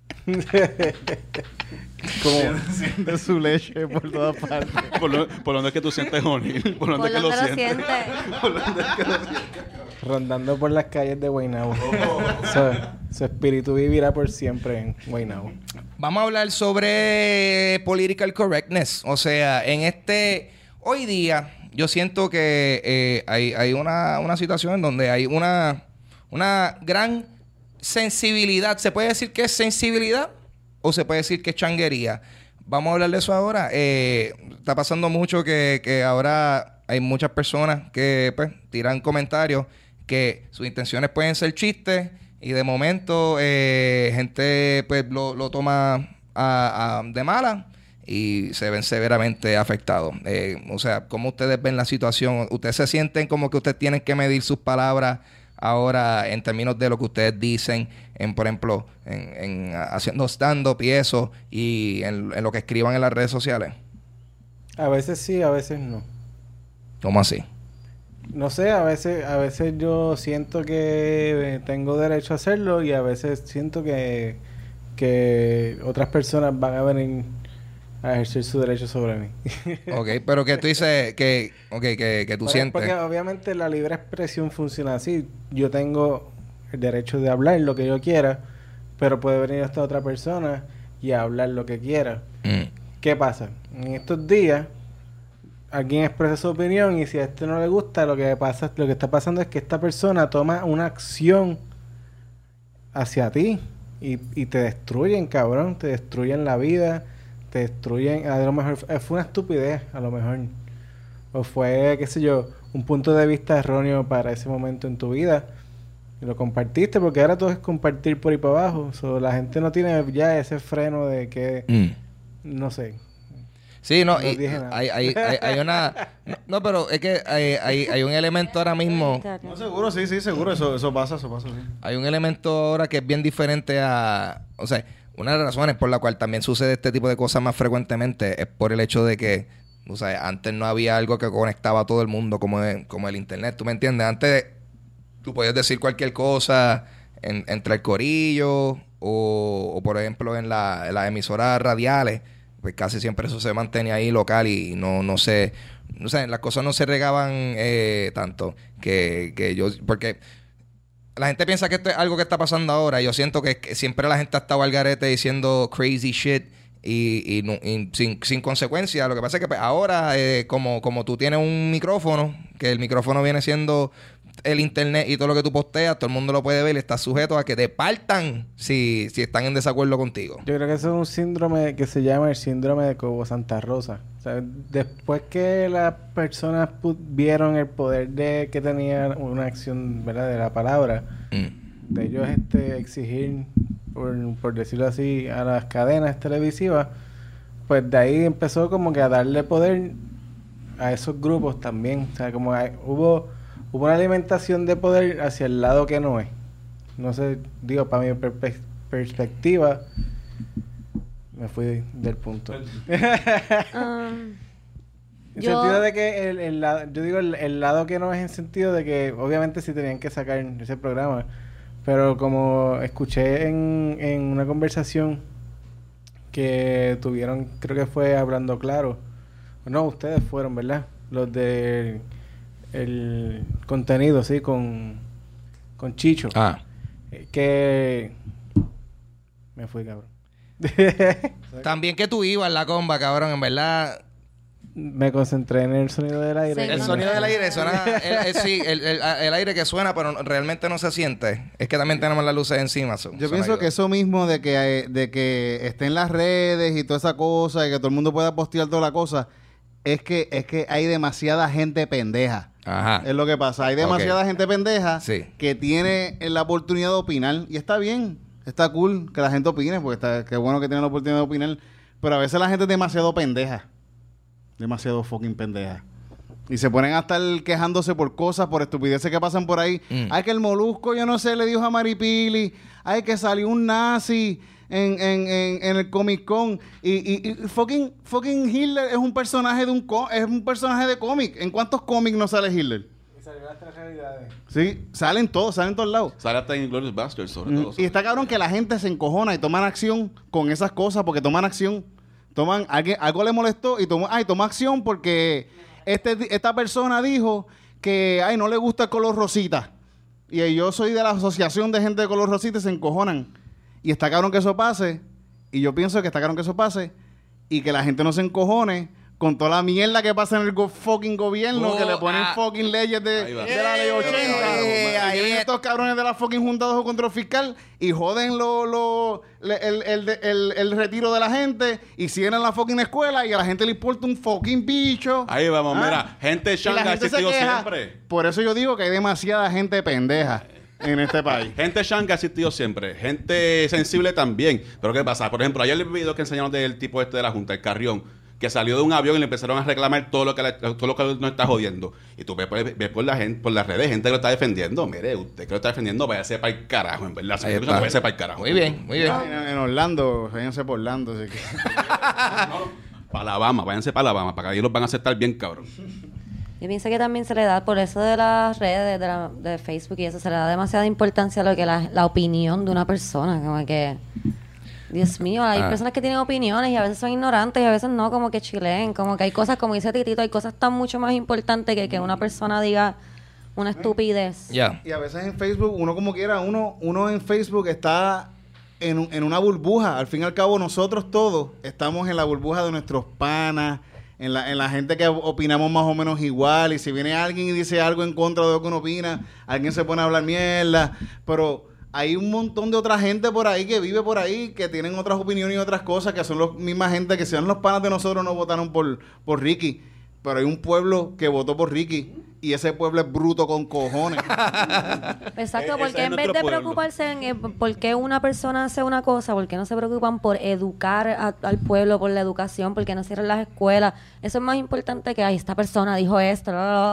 Como Siente su leche por todas partes. Por lo, por donde es que tú sientes O'Neill. Por donde ¿Por es que lo dónde lo sientes. sientes? rondando por las calles de Guaynabo. Su, su espíritu vivirá por siempre en Guaynabo. Vamos a hablar sobre political correctness. O sea, en este... Hoy día, yo siento que eh, hay, hay una, una situación en donde hay una, una gran sensibilidad. ¿Se puede decir que es sensibilidad? ¿O se puede decir que es changuería? Vamos a hablar de eso ahora. Eh, está pasando mucho que, que ahora hay muchas personas que pues, tiran comentarios que sus intenciones pueden ser chistes y de momento eh, gente pues lo, lo toma a- a- de mala y se ven severamente afectados. Eh, o sea, ¿cómo ustedes ven la situación? ¿Ustedes se sienten como que ustedes tienen que medir sus palabras ahora en términos de lo que ustedes dicen, en por ejemplo, en, en haciendo stand-up y eso, y en, en lo que escriban en las redes sociales? A veces sí, a veces no. ¿Cómo así? No sé, a veces, a veces yo siento que tengo derecho a hacerlo y a veces siento que, que otras personas van a venir a ejercer su derecho sobre mí. Ok, pero que tú dices que, okay, que, que tú Porque- sientes... Porque obviamente la libre expresión funciona así. Yo tengo el derecho de hablar lo que yo quiera, pero puede venir esta otra persona y hablar lo que quiera. Mm. ¿Qué pasa? En estos días alguien expresa su opinión y si a este no le gusta, lo que pasa, lo que está pasando es que esta persona toma una acción hacia ti y, y te destruyen, cabrón, te destruyen la vida, te destruyen, a lo mejor f- fue una estupidez, a lo mejor, o fue, qué sé yo, un punto de vista erróneo para ese momento en tu vida y lo compartiste, porque ahora todo es compartir por ahí para abajo, so, la gente no tiene ya ese freno de que, Mm. no sé. Sí, no, No y, dije nada. hay, hay, hay, hay una... No, no, pero es que hay, hay, hay un elemento ahora mismo... No, seguro, sí, sí, seguro. Eso, eso pasa, eso pasa, sí. Hay un elemento ahora que es bien diferente a... O sea, una de las razones por la cual también sucede este tipo de cosas más frecuentemente es por el hecho de que, o sea, antes no había algo que conectaba a todo el mundo como, el- como el internet. ¿Tú me entiendes? Antes tú podías decir cualquier cosa en- entre el corillo o, o, por ejemplo, en, la, en las emisoras radiales. Pues casi siempre eso se mantenía ahí local y no, no sé... No sé, las cosas no se regaban eh, tanto que, que yo... Porque... la gente piensa que esto es algo que está pasando ahora. Yo siento que, que siempre la gente ha estado al garete diciendo crazy shit y, y, no- y sin, sin consecuencia. Lo que pasa es que pues, ahora, eh, como, como tú tienes un micrófono, que el micrófono viene siendo el internet y todo lo que tú posteas, todo el mundo lo puede ver y estás sujeto a que te partan si, si están en desacuerdo contigo. Yo creo que eso es un síndrome que se llama el síndrome de Cobo Santa Rosa. O sea, después que las personas pu- vieron el poder de que tenía una acción, ¿verdad? De la palabra, Mm. de ellos este, exigir, por, por decirlo así, a las cadenas televisivas, pues de ahí empezó como que a darle poder a esos grupos también. O sea, como hay- hubo, hubo una alimentación de poder hacia el lado que no es. No sé, digo, para mi perpe- perspectiva, me fui del punto. Um, En yo- sentido de que el, el lado, yo digo el, el lado que no es en sentido de que obviamente sí tenían que sacar ese programa, pero como escuché en, en una conversación que tuvieron, creo que fue Hablando Claro, no, ustedes fueron, ¿verdad? Los de el contenido, sí, con, con Chicho, Ah. eh, que me fui, cabrón. También que tú ibas la comba, cabrón, en verdad. Me concentré en el sonido del aire. Sí, El no, sonido no. del aire suena, el, el- sí, el, el- el aire que suena, pero realmente no se siente. Es que también tenemos las luces encima. so- Yo eso pienso no que ayuda. eso mismo de que, eh, de que esté en las redes y toda esa cosa y que todo el mundo pueda postear toda la cosa, es que, es que hay demasiada gente pendeja. Ajá. Es lo que pasa. Hay demasiada Ok. gente pendeja Sí. que tiene la oportunidad de opinar. Y está bien, está cool que la gente opine, porque está, qué bueno que tiene la oportunidad de opinar. Pero a veces la gente es demasiado pendeja. Demasiado fucking pendeja. Y se ponen a estar quejándose por cosas, por estupideces que pasan por ahí. Mm. Ay, que el Molusco, yo no sé, le dijo a Maripili. Ay, que salió un nazi en, en, en, en el Comic Con. Y, y, y fucking, fucking Hitler es un personaje de un co- es un personaje de cómic. ¿En cuántos cómics no sale Hitler? Y salió las tres realidades. Sí, salen todos, salen en todos lados. Sale hasta en Glorious Bastards, sobre Mm, todo. Y está cabrón que la gente se encojona y toman acción con esas cosas porque toman acción. Toman, alguien, algo le molestó y tomó, ay, toma acción porque este, esta persona dijo que ay, no le gusta el color rosita. Y yo soy de la asociación de gente de color rosita y se encojonan. Y está cabrón que eso pase. Y yo pienso que está cabrón que eso pase. Y que la gente no se encojone con toda la mierda que pasa en el go- fucking gobierno, Oh, que le ponen ah. fucking leyes de, Ahí va. de la ley Eh, ochenta. eh, Y ahí vienen es. estos cabrones de la fucking Junta de Control Fiscal y joden lo, lo, le- el, el, el, el retiro de la gente y cierran la fucking escuela y a la gente le importa un fucking bicho. Ahí vamos, Ah. mira, gente Y la changa ha gente se existido queja. siempre. Por eso yo digo que hay demasiada gente pendeja en este país. Gente changa ha existido siempre. Gente sensible también. Pero ¿qué pasa? Por ejemplo, ayer el video que enseñaron del tipo este de la Junta, el Carrión, que salió de un avión y le empezaron a reclamar todo lo que la- todo lo que nos está jodiendo. Y tú ves, ves- ves por, la gente, por las redes gente que lo está defendiendo. Mire, usted que lo está defendiendo, váyase para el carajo, en verdad. Si Ahí me escucha, está. váyase para el carajo. Muy bien, muy bien. En, en Orlando, váyanse por Orlando. Así que. Para Alabama, váyanse para Alabama, para que ahí los van a aceptar bien, cabrón. Yo pienso que también se le da, por eso de las redes, de, la- de Facebook y eso, se le da demasiada importancia a lo que la, la opinión de una persona. Como que, Dios mío, hay Ah. personas que tienen opiniones y a veces son ignorantes y a veces no, como que chileen. Como que hay cosas, como dice Titito, hay cosas tan mucho más importantes que que una persona diga una estupidez. Ya. Y a veces en Facebook, uno como quiera, uno, uno en Facebook está en, un- en una burbuja. Al fin y al cabo, nosotros todos estamos en la burbuja de nuestros panas, en la, en la gente que opinamos más o menos igual. Y si viene alguien y dice algo en contra de lo que uno opina, alguien se pone a hablar mierda. Pero hay un montón de otra gente por ahí que vive por ahí, que tienen otras opiniones y otras cosas, que son la misma gente que sean los panas de nosotros no votaron por, por Ricky. Pero hay un pueblo que votó por Ricky y ese pueblo es bruto con cojones. Exacto, E- porque ese es en vez nuestro de pueblo. preocuparse en eh, por qué una persona hace una cosa, por qué no se preocupan por educar a- al pueblo, por la educación, por qué no cierran las escuelas, eso es más importante que, ay, esta persona dijo esto.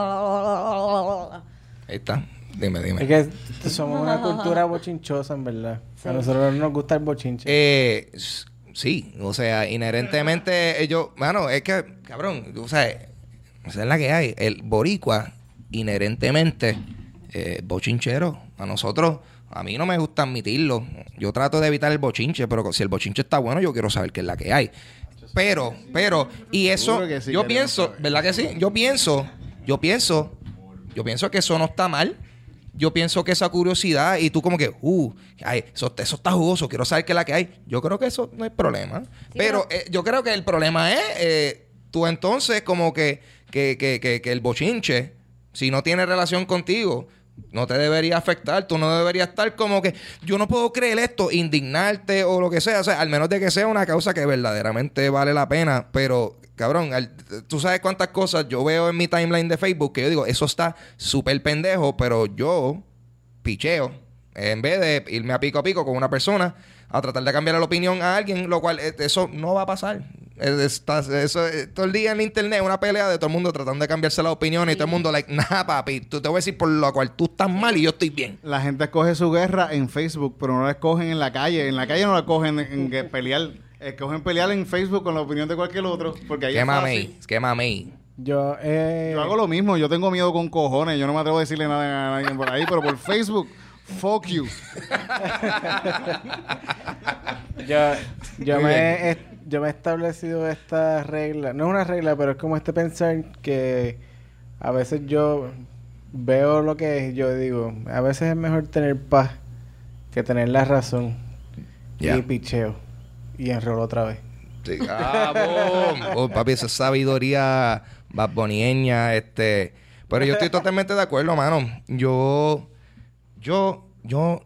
Ahí está. Dime, dime. Es que somos una cultura bochinchosa, en verdad. Sí. A nosotros no nos gusta el bochinche. Eh, s- sí, o sea, inherentemente ellos, bueno, es que, cabrón, o sea, esa es la que hay. El boricua, inherentemente, eh, bochinchero. A nosotros, a mí no me gusta admitirlo. Yo trato de evitar el bochinche, pero si el bochinche está bueno, yo quiero saber qué es la que hay. Pero, pero, y eso, Seguro que sí yo queremos pienso, saber. ¿verdad que sí? Yo pienso, yo pienso, yo pienso que eso no está mal. yo pienso que esa curiosidad y tú como que, uh, ay, eso, eso está jugoso, quiero saber qué es la que hay. Yo creo que eso no es problema. Sí, pero pero- eh, yo creo que el problema es eh, tú entonces como que, que, que, que, que el bochinche, si no tiene relación contigo, no te debería afectar. Tú no deberías estar como que yo no puedo creer esto, indignarte o lo que sea. O sea, al menos de que sea una causa que verdaderamente vale la pena. Pero, cabrón, al- tú sabes cuántas cosas yo veo en mi timeline de Facebook que yo digo, eso está súper pendejo, pero yo picheo. En vez de irme a pico a pico con una persona a tratar de cambiar la opinión a alguien, lo cual eh, eso no va a pasar. Eh, está- eso, eh, todo el día en internet una pelea de todo el mundo tratando de cambiarse las opiniones y todo el mundo like, nah, papi, tú te voy a decir por lo cual tú estás mal y yo estoy bien. La gente escoge su guerra en Facebook, pero no la escogen en la calle. En la calle no la cogen en, en que pelear. Escogen pelear en Facebook con la opinión de cualquier otro. Porque ahí Qué es fácil. mamey, qué mamey. Yo, eh, Yo hago lo mismo. Yo tengo miedo con cojones. Yo no me atrevo a decirle nada a nadie por ahí, pero por Facebook, fuck you. Yo, yo, Muy me, bien. he, yo me he establecido esta regla, no es una regla, pero es como este pensar que a veces yo veo lo que es, yo digo, a veces es mejor tener paz que tener la razón. Ya. Y picheo. Y enrolo otra vez. Sí. Ah, boom. Oh, papi, esa es sabiduría badbonieña, este. Pero yo estoy totalmente de acuerdo, mano. Yo, yo, yo,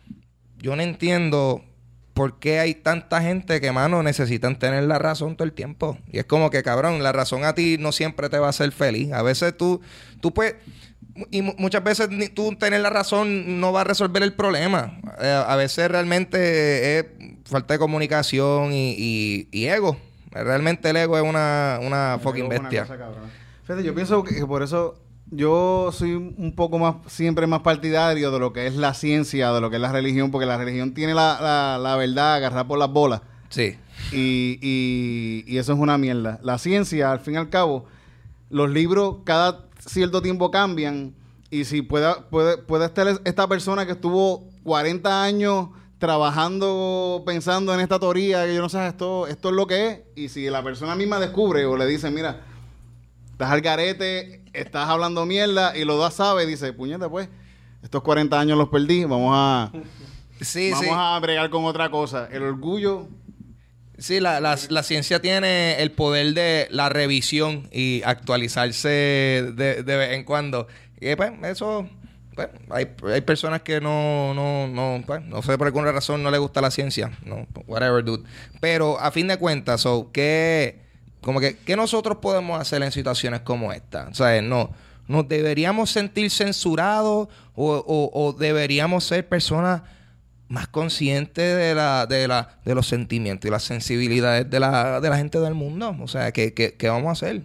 yo no entiendo por qué hay tanta gente que, mano, necesitan tener la razón todo el tiempo. Y es como que, cabrón, la razón a ti no siempre te va a hacer feliz. A veces tú, tú puedes... Y mu- muchas veces ni tú tener la razón no va a resolver el problema. Eh, a veces realmente es falta de comunicación y, y- y ego. Realmente el ego es una, una fucking Luego es una bestia. cosa cabrona. Fíjate, yo pienso que, que por eso yo soy un poco más, siempre más partidario de lo que es la ciencia, de lo que es la religión, porque la religión tiene la, la, la verdad agarrada por las bolas. Sí. Y, y, y eso es una mierda. La ciencia, al fin y al cabo, los libros cada cierto tiempo cambian. Y si pueda, puede, puede estar esta persona que estuvo cuarenta años trabajando, pensando en esta teoría, que yo no sé, esto, esto es lo que es. Y si la persona misma descubre o le dice, mira, estás al garete, estás hablando mierda, y los dos sabe, dice, puñeta, pues, estos cuarenta años los perdí, vamos a, Sí, vamos sí. a bregar con otra cosa. El orgullo... Sí, la, la, la ciencia tiene el poder de la revisión y actualizarse de, de vez en cuando. Y pues, eso, pues, hay, hay personas que no, no, no, pues, no sé por alguna razón no les gusta la ciencia. No, whatever, dude. Pero a fin de cuentas, so, ¿qué, como que, ¿qué nosotros podemos hacer en situaciones como esta? O sea, no, ¿nos deberíamos sentir censurados o, o, o deberíamos ser personas más consciente de la, de la, de los sentimientos y las sensibilidades de la, de la gente del mundo? O sea, ¿qué, qué, qué vamos a hacer?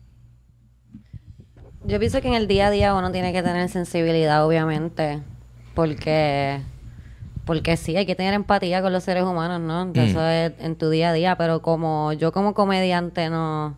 Yo pienso que en el día a día uno tiene que tener sensibilidad, obviamente, porque porque sí, hay que tener empatía con los seres humanos, ¿no? Mm. Eso es en tu día a día, pero como yo como comediante no...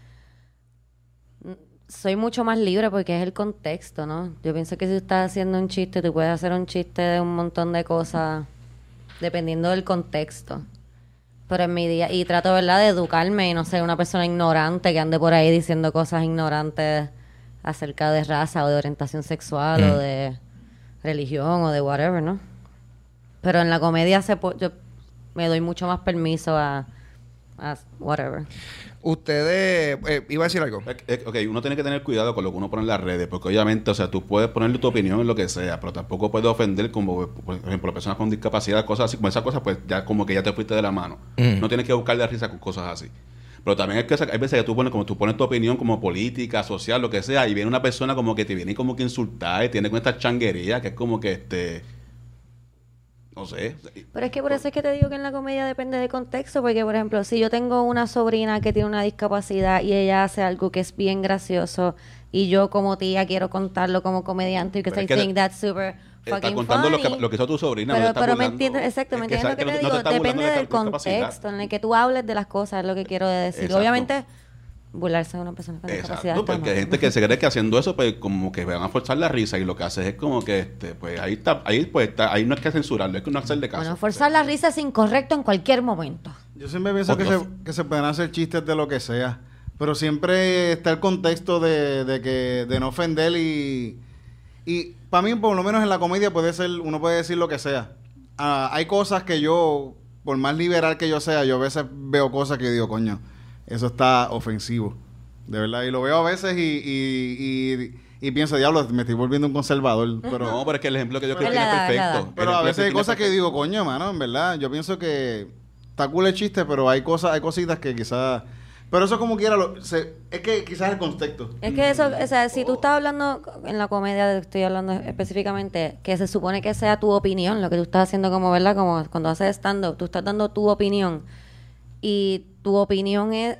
Soy mucho más libre porque es el contexto, ¿no? Yo pienso que si estás haciendo un chiste, tú puedes hacer un chiste de un montón de cosas dependiendo del contexto. Pero en mi día... Y trato, ¿verdad?, de educarme y no ser una persona ignorante que ande por ahí diciendo cosas ignorantes acerca de raza o de orientación sexual Mm. o de religión o de whatever, ¿no? Pero en la comedia se po- yo me doy mucho más permiso a, a whatever. Ustedes... eh, iba a decir algo. Eh, eh, Ok, uno tiene que tener cuidado con lo que uno pone en las redes, porque obviamente, o sea, tú puedes ponerle tu opinión en lo que sea, pero tampoco puedes ofender como, por ejemplo, personas con discapacidad, cosas así, como esas cosas, pues ya como que ya te fuiste de la mano. Mm. No tienes que buscarle risa con cosas así. Pero también es que hay veces que tú pones, como tú pones tu opinión como política, social, lo que sea, y viene una persona como que te viene como que insultar y tiene con esta changuería que es como que este... No sé. Pero es que por eso es que te digo que en la comedia depende del contexto, porque por ejemplo, si yo tengo una sobrina que tiene una discapacidad y ella hace algo que es bien gracioso y yo como tía quiero contarlo como comediante because Pero I es que think that's super Está fucking contando lo funny. que, lo que hizo tu sobrina. no Pero, te está pero me burlando. entiendes, exacto, me Es que entiendes lo que sabes te no- no digo. está burlando Depende de del tu discapacidad. contexto en el que tú hables de las cosas, es lo que quiero decir. Exacto. Obviamente, burlarse de una persona con discapacidad. Exacto, está porque hay mal. gente que se cree que haciendo eso, pues como que van a forzar la risa y lo que hace es como que, este, pues ahí está, ahí pues está, ahí no es que censurarlo, es que no hacerle caso. Bueno, forzar la risa es incorrecto en cualquier momento. Yo siempre pienso que Otros. se, que se pueden hacer chistes de lo que sea, pero siempre está el contexto de, de que de no ofender y, Y para mí, por lo menos en la comedia, puede ser, uno puede decir lo que sea. Uh, hay cosas que yo, por más liberal que yo sea, yo a veces veo cosas que yo digo, coño, eso está ofensivo. De verdad. Y lo veo a veces y, y, y, y pienso, diablo, me estoy volviendo un conservador. Pero, no, pero es que el ejemplo que yo Pero creo que es tiene la es edad, es la perfecto. edad. pero a El veces hay ejemplo cosas que tiene digo, coño, mano, en verdad. Yo pienso que está cool el chiste, pero hay cosas, hay cositas que quizás... Pero eso como quiera, lo, se, es que quizás el contexto. Es que eso, o sea, si tú estás hablando en la comedia, estoy hablando específicamente, que se supone que sea tu opinión, lo que tú estás haciendo como, ¿verdad? Como cuando haces stand-up, tú estás dando tu opinión y tu opinión es,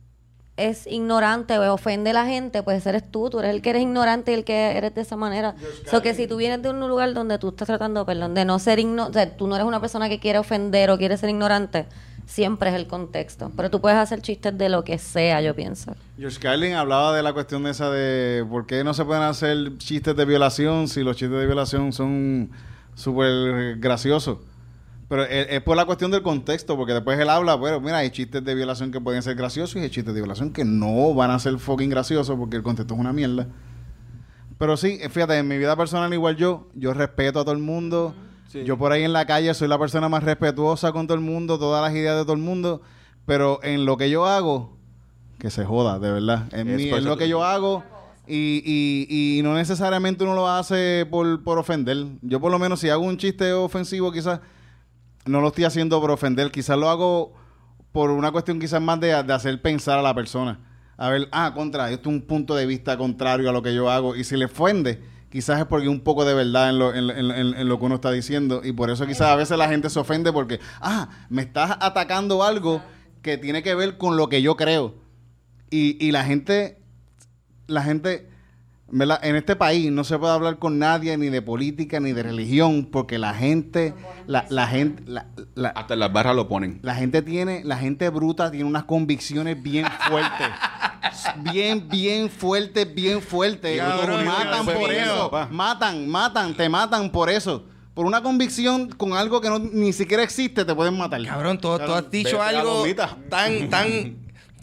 es ignorante o ofende a la gente, pues eres tú, tú eres el que eres ignorante y el que eres de esa manera. O sea, que si tú vienes de un lugar donde tú estás tratando, perdón, de no ser ignorante, o sea, tú no eres una persona que quiere ofender o quiere ser ignorante, siempre es el contexto. Pero tú puedes hacer chistes de lo que sea, yo pienso. George Carlin hablaba de la cuestión de esa de por qué no se pueden hacer chistes de violación si los chistes de violación son súper graciosos. Pero es, es por la cuestión del contexto, porque después él habla, bueno, mira, hay chistes de violación que pueden ser graciosos y hay chistes de violación que no van a ser fucking graciosos porque el contexto es una mierda. Pero sí, fíjate, en mi vida personal igual yo, yo respeto a todo el mundo. Sí. Yo por ahí en la calle soy la persona más respetuosa con todo el mundo, todas las ideas de todo el mundo, pero en lo que yo hago, que se joda, de verdad. En Es mí, por es eso lo que tú- yo hago y, y, y no necesariamente uno lo hace por, por ofender. Yo por lo menos si hago un chiste ofensivo quizás no lo estoy haciendo por ofender, quizás lo hago por una cuestión quizás más de, de hacer pensar a la persona. A ver, ah, contra, esto es un punto de vista contrario a lo que yo hago. Y si le ofende, quizás es porque hay un poco de verdad en lo, en, en, en, en lo que uno está diciendo. Y por eso quizás a veces la gente se ofende porque, ah, me estás atacando algo que tiene que ver con lo que yo creo. Y, y la gente, la gente, ¿verdad? En este país no se puede hablar con nadie ni de política ni de religión porque la gente, la, la gente, la, la, Hasta en las barras lo ponen. la gente tiene, la gente bruta tiene unas convicciones bien fuertes. Bien, bien fuertes, bien fuertes. Cabrón, matan Dios por mío. eso. Matan, matan, te matan por eso. Por una convicción con algo que no, ni siquiera existe, te pueden matar. Cabrón, tú, tú has dicho vete a la algo bombita. tan, tan...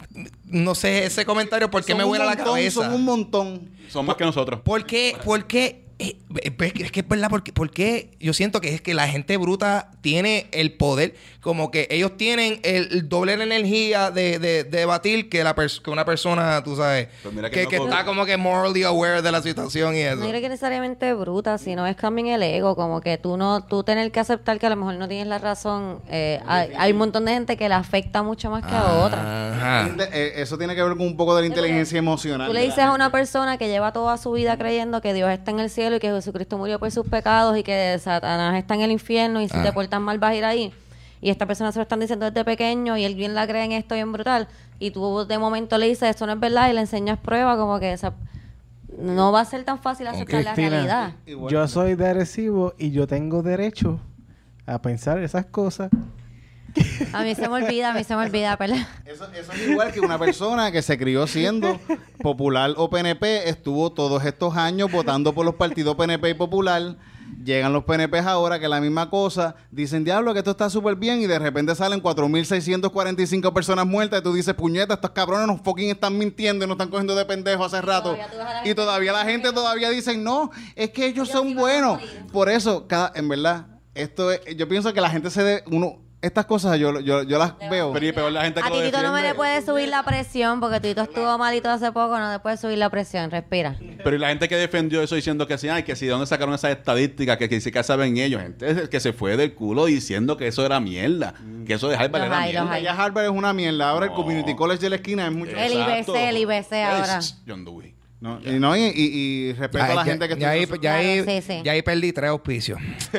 No sé, ese comentario, ¿por qué Son me un vuela la montón, cabeza? Son un montón. Son más que nosotros. ¿Por qué? ¿Por qué? Eh, es que es verdad, porque, porque yo siento que es que la gente bruta tiene el poder, como que ellos tienen el, el doble de energía de, de, de debatir que, la pers- que una persona, tú sabes, Pues mira que que, no que con- está como que morally aware de la situación y eso. No creo que necesariamente bruta, sino es también el ego, como que tú no, tú tener que aceptar que a lo mejor no tienes la razón. Eh, hay, hay un montón de gente que le afecta mucho más que a otra. Ajá. Eh, Eso tiene que ver con un poco de la inteligencia emocional. Tú le dices a una persona que lleva toda su vida creyendo que Dios está en el cielo y que Jesucristo murió por sus pecados y que Satanás está en el infierno y si Ah. te portas mal vas a ir ahí. Y esta persona se lo están diciendo desde pequeño y él bien la cree en esto bien brutal. Y tú de momento le dices esto no es verdad y le enseñas pruebas como que esa, no va a ser tan fácil aceptar la realidad. Cristina, yo soy de Arecibo y yo tengo derecho a pensar esas cosas. A mí se me olvida, a mí se me olvida, ¿verdad? Eso, eso es igual que una persona que se crió siendo popular o P N P, estuvo todos estos años votando por los partidos P N P y Popular. Llegan los P N P ahora, que es la misma cosa. Dicen, diablo, que esto está súper bien. Y de repente salen cuatro mil seiscientas cuarenta y cinco personas muertas. Y tú dices, puñeta, estos cabrones nos fucking están mintiendo y nos están cogiendo de pendejos hace rato. todavía tú ves a la Y gente todavía la gente todavía dice, no, es que ellos Ellos son sí van a buenos. morir. Por eso, cada, en verdad, esto es, yo pienso que la gente se de, uno, estas cosas yo, yo, yo las veo. Pero y peor la gente que A lo Titito no me defiende. le puede subir la presión porque Tito estuvo malito hace poco, no le puede subir la presión, respira. Pero y la gente que defendió eso diciendo que sí, ay, que sí, ¿de dónde sacaron esas estadísticas? Que, que sí que saben ellos. Gente que se fue del culo diciendo que eso era mierda. Que eso de Harvard Los era hay, los mierda. hay. Ya Harvard es una mierda. Ahora el No. Community College de la esquina es mucho. El I B C, el I B C Ey, ahora. shh, John Dewey. No, y, no, y, y, y respeto a la ya, gente que ya, ahí, estudió- ya, ahí, Claro, sí, sí. ya ahí perdí tres auspicios.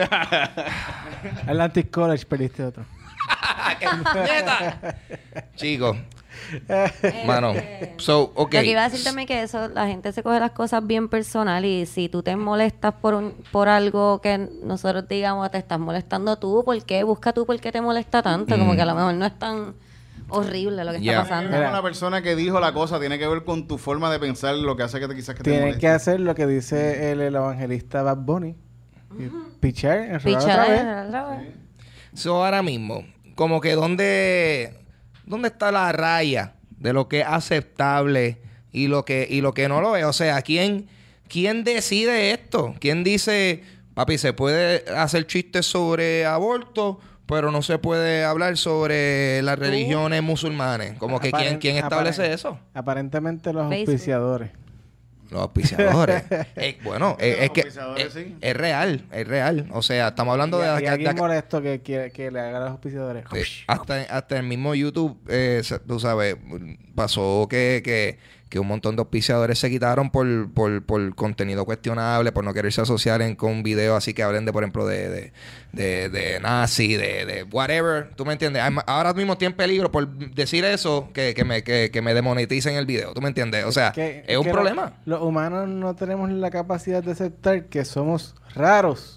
Atlantic College perdiste otro. ¡Qué puñeta! Chicos. Mano. So, ok. Lo que iba a decir también que eso, la gente se coge las cosas bien personal y si tú te molestas por un, por algo que nosotros digamos te estás molestando tú, ¿por qué? Busca tú por qué te molesta tanto, como que a lo mejor no es tan horrible lo que Ya. está pasando. Mira, la persona que dijo la cosa tiene que ver con tu forma de pensar, lo que hace que te, quizás que te Tienes moleste. que hacer lo que dice el, el evangelista Bad Bunny. Y Pichar, enrolar Pichar, otra vez. eh, otra vez. So, ahora mismo, como que dónde, dónde está la raya de lo que es aceptable y lo que, y lo que no lo es. O sea, ¿quién, ¿quién decide esto? ¿Quién dice, papi, se puede hacer chistes sobre aborto, pero no se puede hablar sobre las religiones musulmanes? Como que ¿quién, quién establece Aparen- eso? Aparentemente los Facebook. auspiciadores. Los auspiciadores. Eh, bueno, eh, es que auspiciadores, eh, sí. es real, es real. O sea, estamos hablando Y, de... y de- alguien de- molesto que, quiere que le haga a los auspiciadores. Sí. Hasta, hasta el mismo YouTube, eh, se- tú sabes, pasó que, que, que un montón de auspiciadores se quitaron por, por, por contenido cuestionable, por no quererse asociar en, con videos así que hablen de, por ejemplo, de, de, de, de nazi, de, de whatever. ¿Tú me entiendes? Am- Ahora mismo estoy en peligro por decir eso, que, que, me, que, que me demoneticen el video. ¿Tú me entiendes? O sea, Que- es un que problema. Los, los humanos no tenemos la capacidad de aceptar que somos raros.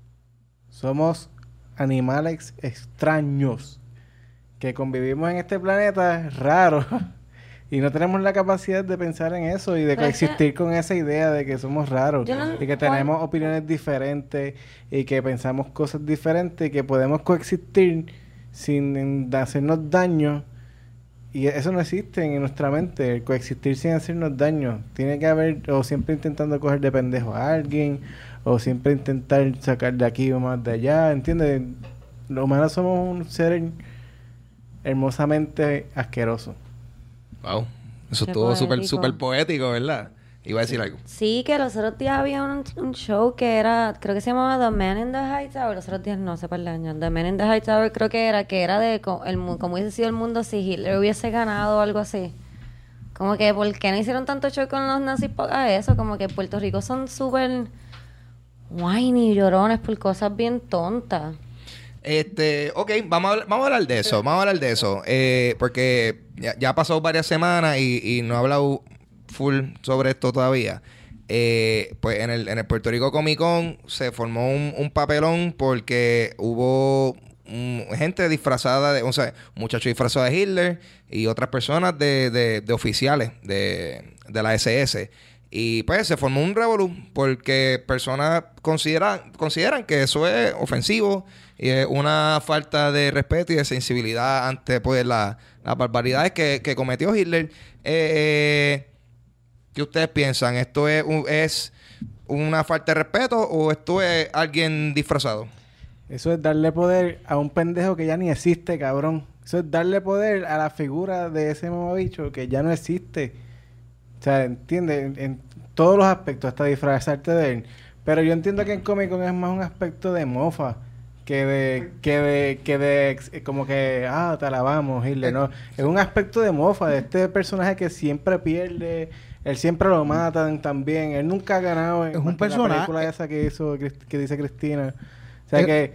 Somos animales extraños. Que convivimos en este planeta raro. Y no tenemos la capacidad de pensar en eso y de Pero es que- coexistir con esa idea de que somos raros. Yo no- y que tenemos opiniones diferentes y que pensamos cosas diferentes y que podemos coexistir sin en- hacernos daño. Y eso no existe en nuestra mente, el coexistir sin hacernos daño. Tiene que haber, o siempre intentando coger de pendejo a alguien, o siempre intentar sacar de aquí o más de allá, ¿entiendes? Los humanos somos un ser hermosamente asqueroso. Wow. Eso Qué estuvo súper, poético. súper poético, ¿verdad? Iba a decir algo. Sí, que los otros días había un, un show que era, creo que se llamaba The Man in the High Tower. Los otros días no, sé para el año. The Man in the High Tower creo que era, que era de co- el, mu- cómo hubiese sido el mundo si Hitler hubiese ganado o algo así. Como que, ¿por qué no hicieron tanto show con los nazis para eso? Como que Puerto Rico son súper whiny, llorones por cosas bien tontas. Este, ok, vamos a, hablar- vamos a hablar de eso, vamos a hablar de eso. Eh, porque ya, ya ha pasado varias semanas y, y no he hablado full sobre esto todavía. Eh, pues en el, en el Puerto Rico Comic Con se formó un, un papelón porque hubo mm, gente disfrazada de, o sea, un muchacho disfrazado de Hitler y otras personas de, de, de oficiales de, de la S S. Y pues se formó un revolú porque personas consideran, consideran que eso es ofensivo y es una falta de respeto y de sensibilidad ante pues la- las barbaridades que, que cometió Hitler. Eh, ¿Qué ustedes piensan? ¿Esto es, un- es una falta de respeto o esto es alguien disfrazado? Eso es darle poder a un pendejo que ya ni existe, cabrón. Eso es darle poder a la figura de ese mamabicho que ya no existe. O sea, entiende, en, en todos los aspectos, hasta disfrazarte de él. Pero yo entiendo que en Comic Con es más un aspecto de mofa que de, que de, que de, ex- como que, ah, te alabamos, Hitler, no. Es un aspecto de mofa de este personaje que siempre pierde, él siempre lo matan también, él nunca ha ganado en Es un en personaje- la película esa que hizo, Crist- que dice Cristina. O sea Es- que,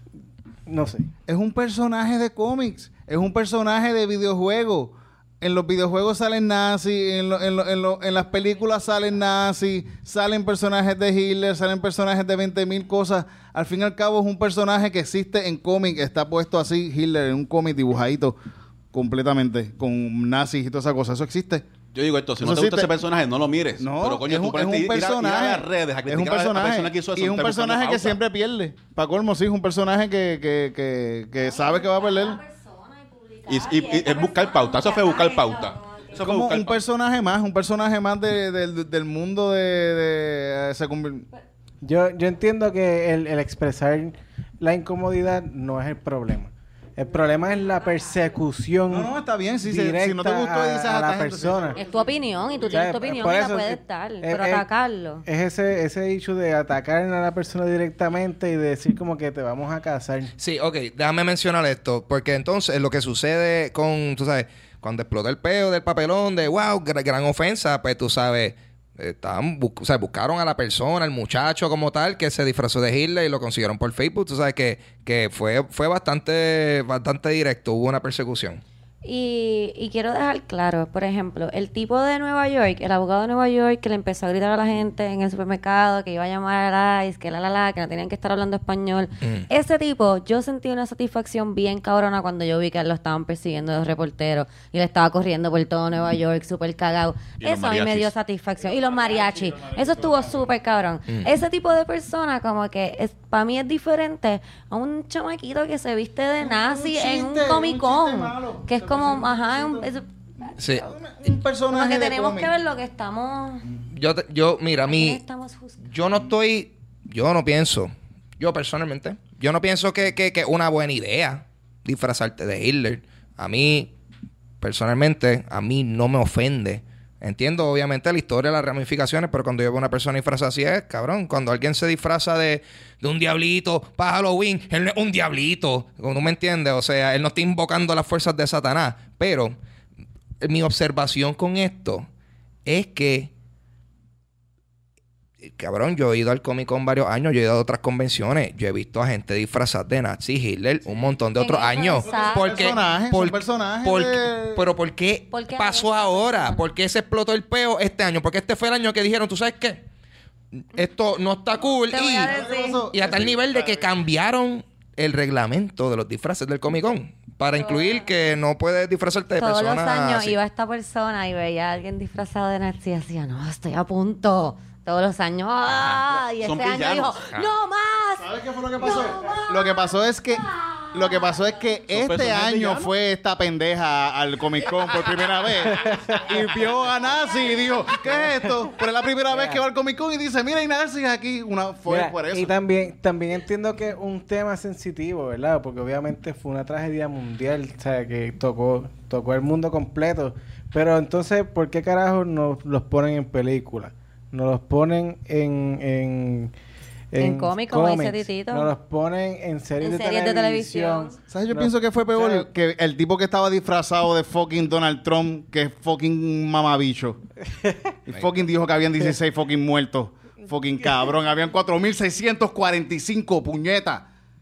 no sé. Es un personaje de cómics, es un personaje de videojuegos. En los videojuegos salen nazis, en, lo- en, lo- en, lo- en las películas salen nazis, salen personajes de Hitler, salen personajes de veinte mil cosas. Al fin y al cabo es un personaje que existe en cómic, está puesto así, Hitler, en un cómic dibujadito completamente, con nazis y toda esa cosa. Eso existe. Yo digo esto, si no, No te sé, gusta te- ese personaje, no lo mires. No, Pero coño, es tú un, es ponerte un ir a- ir a personaje. las redes a es un criticar a la personaje. persona que hizo eso. Y es un está buscando personaje que pauta. siempre pierde. Para colmo, sí, es un personaje que, que, que, que sabe que va a perder. Y, y- y es buscar pauta. Eso fue buscar pauta. Eso fue Como buscar un pauta. personaje más, un personaje más de, de- del mundo de... de- se convir- Yo, yo entiendo que el, el expresar la incomodidad no es el problema. El problema es la persecución. No, no, está bien. Si, se- directa si no te gustó, a- dices a a la esta gente, sí. persona. Es tu opinión y tú O sea, tienes tu opinión por y la eso, puedes eh, dar, eh, pero eh, atacarlo. Es ese, ese hecho de atacar a la persona directamente y de decir como que te vamos a casar. Sí, ok, déjame mencionar esto, porque entonces lo que sucede con, tú sabes, cuando explota el peo del papelón de wow, gra- gran ofensa, pues tú sabes, estaban bu- o sea, buscaron a la persona, al muchacho como tal, que se disfrazó de Hitler y lo consiguieron por Facebook, tú sabes que, que fue, fue bastante, bastante directo, hubo una persecución. Y, y quiero dejar claro, por ejemplo, el tipo de Nueva York, el abogado de Nueva York que le empezó a gritar a la gente en el supermercado que iba a llamar a la I C E, que la la la, que no tenían que estar hablando español. Mm. Ese tipo, yo sentí una satisfacción bien cabrona cuando yo vi que lo estaban persiguiendo los reporteros y le estaba corriendo por todo Nueva York, súper cagado. Y los Eso a mí me mariachis. dio satisfacción. Y los mariachis. Eso estuvo súper cabrón. Mm. Ese tipo de persona, como que es, para mí es diferente a un chamaquito que se viste de nazi en un chiste, Comic un Con. chiste malo. Que es como, ajá, un- es- Sí, Un personaje como que de tenemos cómic. que ver lo que estamos... yo, yo, te- yo, mira, ¿A quién mi, estamos juzgando? yo no estoy, yo no pienso, yo personalmente, yo no pienso que que, que una buena idea disfrazarte de Hitler. A mí, personalmente, a mí no me ofende. Entiendo, obviamente, la historia, las ramificaciones, pero cuando yo veo a una persona disfrazada así es, cabrón. Cuando alguien se disfraza de, de un diablito para Halloween, él no es un diablito. ¿No me entiendes? O sea, él no está invocando las fuerzas de Satanás. Pero mi observación con esto es que, cabrón, yo he ido al Comic Con varios años, yo he ido a otras convenciones, yo he visto a gente disfrazada de Nazi, Hitler, un montón de En otros eso, años. exacto. ¿Por qué? Personajes, por- son personajes por- de- Pero ¿por qué, ¿Por qué pasó nadie ahora? sabe? ¿Por qué se explotó el peo este año? Porque este fue el año que dijeron, ¿tú sabes qué? Esto no está cool. Te voy Y, a decir. y a tal nivel de que cambiaron el reglamento de los disfraces del Comic Con para incluir que no puedes disfrazarte de Todos los personas años así. iba esta persona y veía a alguien disfrazado de Nazi y decía, no, estoy a punto. Todos los años, ¡ah! Y Son este año villanos. dijo, ¡no más! ¿Sabes qué fue lo que pasó? Lo que pasó es que lo que pasó es que este personajes año villanos. fue esta pendeja al Comic Con por primera vez y vio a Nazi y dijo, ¿qué es esto? Pero es la primera vez que va al Comic Con y dice, mira, hay nazis aquí. Una, fue Mira, por eso. Y también, también entiendo que es un tema sensitivo, ¿verdad? Porque obviamente fue una tragedia mundial, o sea, que tocó, tocó el mundo completo. Pero entonces, ¿por qué carajo nos los ponen en películas? Nos los ponen en... en En cómic, como dice cómics. Titito. Nos los ponen en series, En de, series de televisión. televisión. ¿Sabes? Yo No. pienso que fue peor O sea, que el tipo que estaba disfrazado de fucking Donald Trump, que es fucking mamabicho. Y fucking dijo que habían dieciséis fucking muertos. Fucking cabrón. Habían cuatro mil seiscientos cuarenta y cinco puñetas.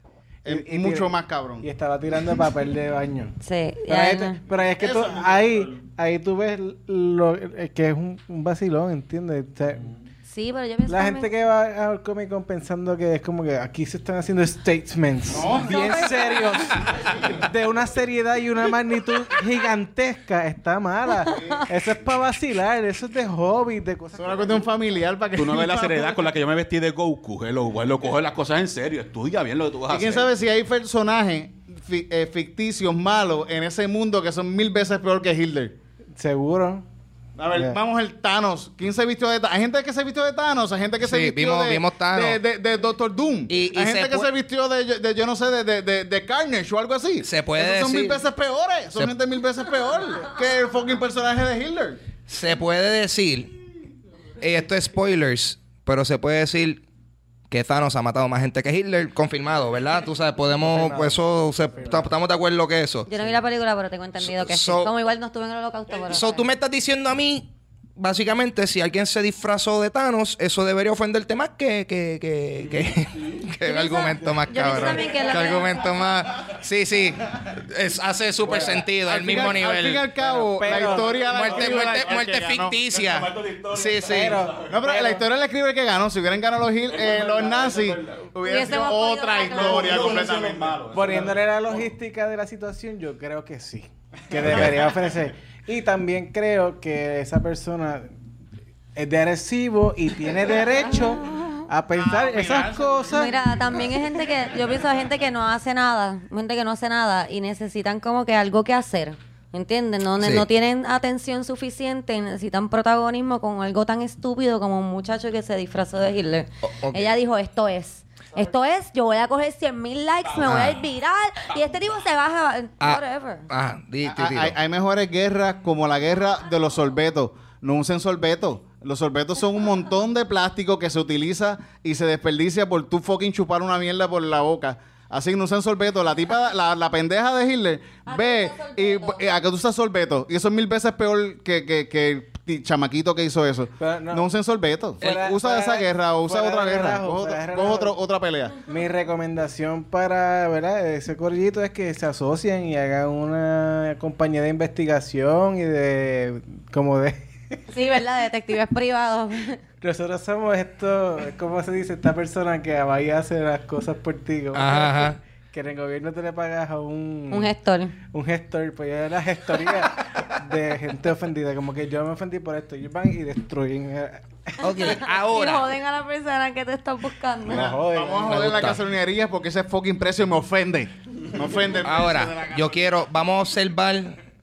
Es Y- y mucho tira- más cabrón. Y estaba tirando papel de baño. Sí. Pero ya ahí, no. pero ahí es que tú, ahí, ahí tú ves lo, eh, que es un, un vacilón, ¿entiendes? O sea, Sí, pero yo pienso la también- gente que va al Comic Con pensando que es como que aquí se están haciendo statements bien serios de una seriedad y una magnitud gigantesca está mala. Eso es para vacilar, eso es de hobby, de cosas. Es una cuestión familiar para que... Tú no ves la seriedad con la que yo me vestí de Goku. Hello, lo coge las cosas en serio. Estudia bien lo que tú vas a Y quién hacer. sabe si hay personajes fi- eh, ficticios malos en ese mundo que son mil veces peor que Hitler. Seguro. A ver, Yeah. vamos el Thanos. ¿Quién se vistió de Thanos? Hay gente que se vistió de Thanos, hay gente que se Sí, vistió vimos- de, vimos Thanos. de, de- de Doctor Doom. Y- y hay se gente que pu- se vistió de, de, yo no sé, de, de, de, de Carnage o algo así. Se puede Esos son mil decir- veces peores. Son se- gente mil veces peor que el fucking personaje de Hitler. Se puede decir, y esto es spoilers, pero se puede decir que Thanos ha matado más gente que Hitler, confirmado, ¿verdad? Tú sabes, podemos, pues eso, se- ta- estamos de acuerdo que eso. Yo no vi la película, pero tengo entendido que So- sí. Como igual no estuve en el holocausto, pero... So, tú me estás diciendo a mí, básicamente, si alguien se disfrazó de Thanos, eso debería ofenderte más que... que, que, que, que el pienso- argumento más yo pienso cabrón. también que Que lo que- argumento más... Sí, sí. Es- hace súper sentido, Al el fin mismo al- Al fin y nivel. al cabo, Pero- la historia la Muerte, escribe muerte, el que muerte ganó. ficticia. Sí, sí. Pero- No, pero la historia la escribe el que ganó. Si hubieran ganado los, Hil- eh, los nazis, hubiera sido Hubiésemos podido otra ganar. historia Sí. completamente. Poniéndole la logística de la situación, yo creo que sí. Que debería ofrecer. Y también creo que esa persona es de agresivo y tiene derecho a pensar esas cosas. Mira, también hay gente que... Yo pienso hay gente que no hace nada. Gente que no hace nada y necesitan como que algo que hacer. ¿Entienden? No, Sí. no tienen atención suficiente y necesitan protagonismo con algo tan estúpido como un muchacho que se disfrazó de Hitler. O- ok. Ella dijo, esto es. Esto es, yo voy a coger cien mil likes, me voy a ir viral y este tipo se baja... Ah, Whatever. ah, di- di- Hay, dilo. hay- hay mejores guerras como la guerra de los sorbetos. No usen sorbetos. Los sorbetos son un montón de plástico que se utiliza y se desperdicia por tú fucking chupar una mierda por la boca. Así que no usen sorbetos. La tipa, la, la pendeja de Hitler, ¿A ve qué y, usa sorbeto? y a que tú usas sorbetos. Y eso es mil veces peor que, que, que el ti- chamaquito que hizo eso. Pero no. no. usen sorbetos. Fuera- usa fuera- esa guerra o usa fuera otra de guerra. relajo, Coge fuera de otra, relajo. coge otro- otra pelea. Mi recomendación para, ¿verdad? Ese corillito es que se asocien y hagan una compañía de investigación y de... como de... Sí, ¿verdad? Detectives privados. Nosotros somos esto, ¿cómo se dice? Esta persona que va y hace las cosas por ti. como Ajá, que- ajá. Que en el gobierno te le pagas a un... Un gestor. un gestor, pues ya es la gestoría de gente ofendida. Como que yo me ofendí por esto. Ellos van y destruyen. eh, Ok, Y ahora. joden a la persona que te estás buscando. No joden. Vamos a Me joder la gusta. gasolinería porque ese fucking precio me ofende. Me ofende el precio de la Ahora, yo quiero, vamos a observar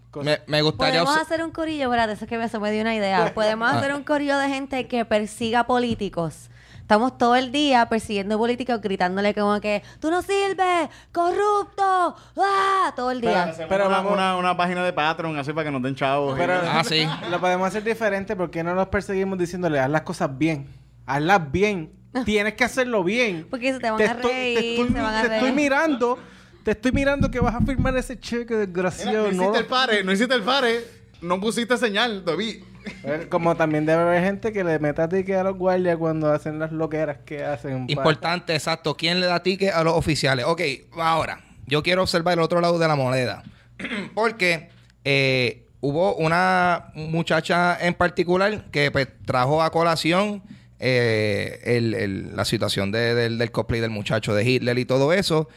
Me, me gustaría... Podemos obs- hacer un corillo, ¿verdad? Eso es que me, se me dio una idea. Podemos hacer un corillo de gente que persiga políticos. Estamos todo el día persiguiendo políticos, gritándole como que ¡tú no sirves! ¡Corrupto! ¡Ah! Todo el día. Pero, Pero una, vamos- una, una página de Patreon así para que nos den chavos. Pero Ah, sí. lo podemos hacer diferente porque no los perseguimos diciéndole haz las cosas bien. Hazlas bien. Tienes que hacerlo bien. Porque se te van a estoy, reír, te estoy, se van a te estoy reír. mirando. Te estoy mirando que vas a firmar ese cheque Mira, desgraciado. no no hiciste lo- el pare, no hiciste el pare. No pusiste señal, David. Eh, Como también debe haber gente que le meta ticket a los guardias cuando hacen las loqueras que hacen. pa- Importante, exacto. ¿Quién le da ticket a los oficiales? Ok, ahora, yo quiero observar el otro lado de la moneda. Porque eh, hubo una muchacha en particular que pues, trajo a colación eh, el- el- la situación de- del, del cosplay del muchacho de Hitler y todo eso.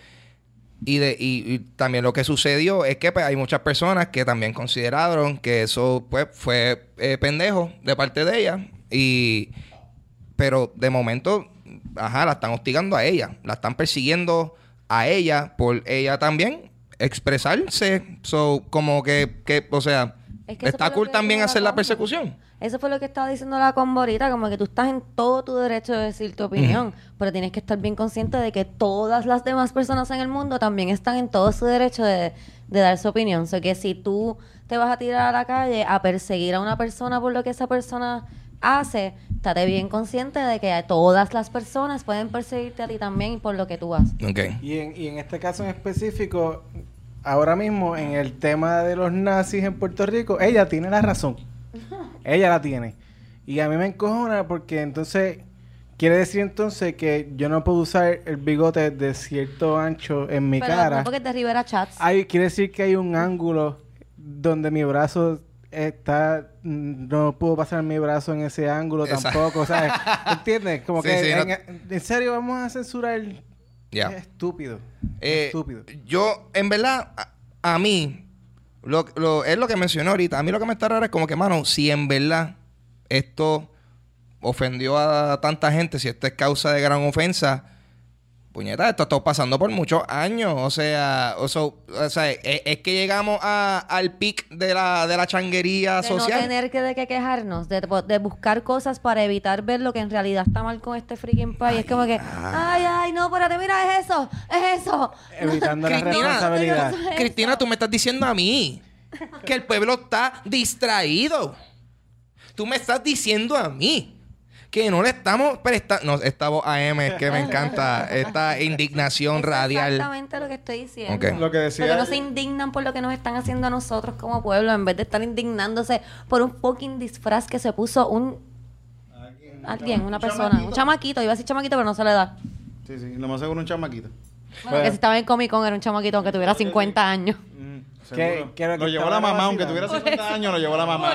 Y, de, y, y también lo que sucedió es que pues, hay muchas personas que también consideraron que eso pues, fue eh, pendejo de parte de ella. Y, pero de momento, ajá, la están hostigando a ella. La están persiguiendo a ella por ella también expresarse. So, como que, que o sea, Es que eso está fue lo cool que también dijo la hacer la combo. persecución. Eso fue lo que estaba diciendo la comborita, como que tú estás en todo tu derecho de decir tu opinión, pero tienes que estar bien consciente de que todas las demás personas en el mundo también están en todo su derecho de, de dar su opinión. O sea, que si tú te vas a tirar a la calle a perseguir a una persona por lo que esa persona hace, estate bien consciente de que todas las personas pueden perseguirte a ti también por lo que tú haces. Ok. Y en, y en este caso en específico, ahora mismo en el tema de los nazis en Puerto Rico, ella tiene la razón. Ella la tiene. Y a mí me encojona porque entonces quiere decir entonces que yo no puedo usar el bigote de cierto ancho en mi Pero cara. no porque te Rivera Chats. Hay, quiere decir que hay un ángulo donde mi brazo está, no puedo pasar mi brazo en ese ángulo Exacto. tampoco, ¿sabes? ¿Entiendes? Como Sí, que sí, en, no- en serio vamos a censurar. Ya. Es estúpido. Eh, estúpido. Yo, en verdad, a, a mí, lo, lo- es lo que mencionó ahorita. A mí lo que me está raro es como que, mano, si en verdad esto ofendió a tanta gente, si esto es causa de gran ofensa, puñeta, esto está pasando por muchos años. O sea, o, so- o sea es, es que llegamos a- al pic de la, de la changuería De no social. tener que, de que quejarnos, de, de buscar cosas para evitar ver lo que en realidad está mal con este freaking país. Es como que, ay, ay, no, espérate, mira, es eso, es eso. Evitando la Cristina, responsabilidad. Eso. Cristina, tú me estás diciendo a mí que el pueblo está distraído. Tú me estás diciendo a mí que no le estamos prestando... No, esta voz A M es que me encanta. Esta indignación Es radial. exactamente lo que estoy diciendo. Ok. Lo que decía- Porque no se indignan por lo que nos están haciendo a nosotros como pueblo, en vez de estar indignándose por un fucking disfraz que se puso un... Alguien, una persona. Un chamaquito. Iba a decir chamaquito, pero no se le da. Sí, sí, lo más seguro un chamaquito. Bueno, que si estaba en Comic Con era un chamaquito aunque tuviera cincuenta años. ¿Qué- Seguro. qué era que Lo llevó estaba la mamá, aunque vacilando? tuviera cincuenta años, lo llevó la mamá. Por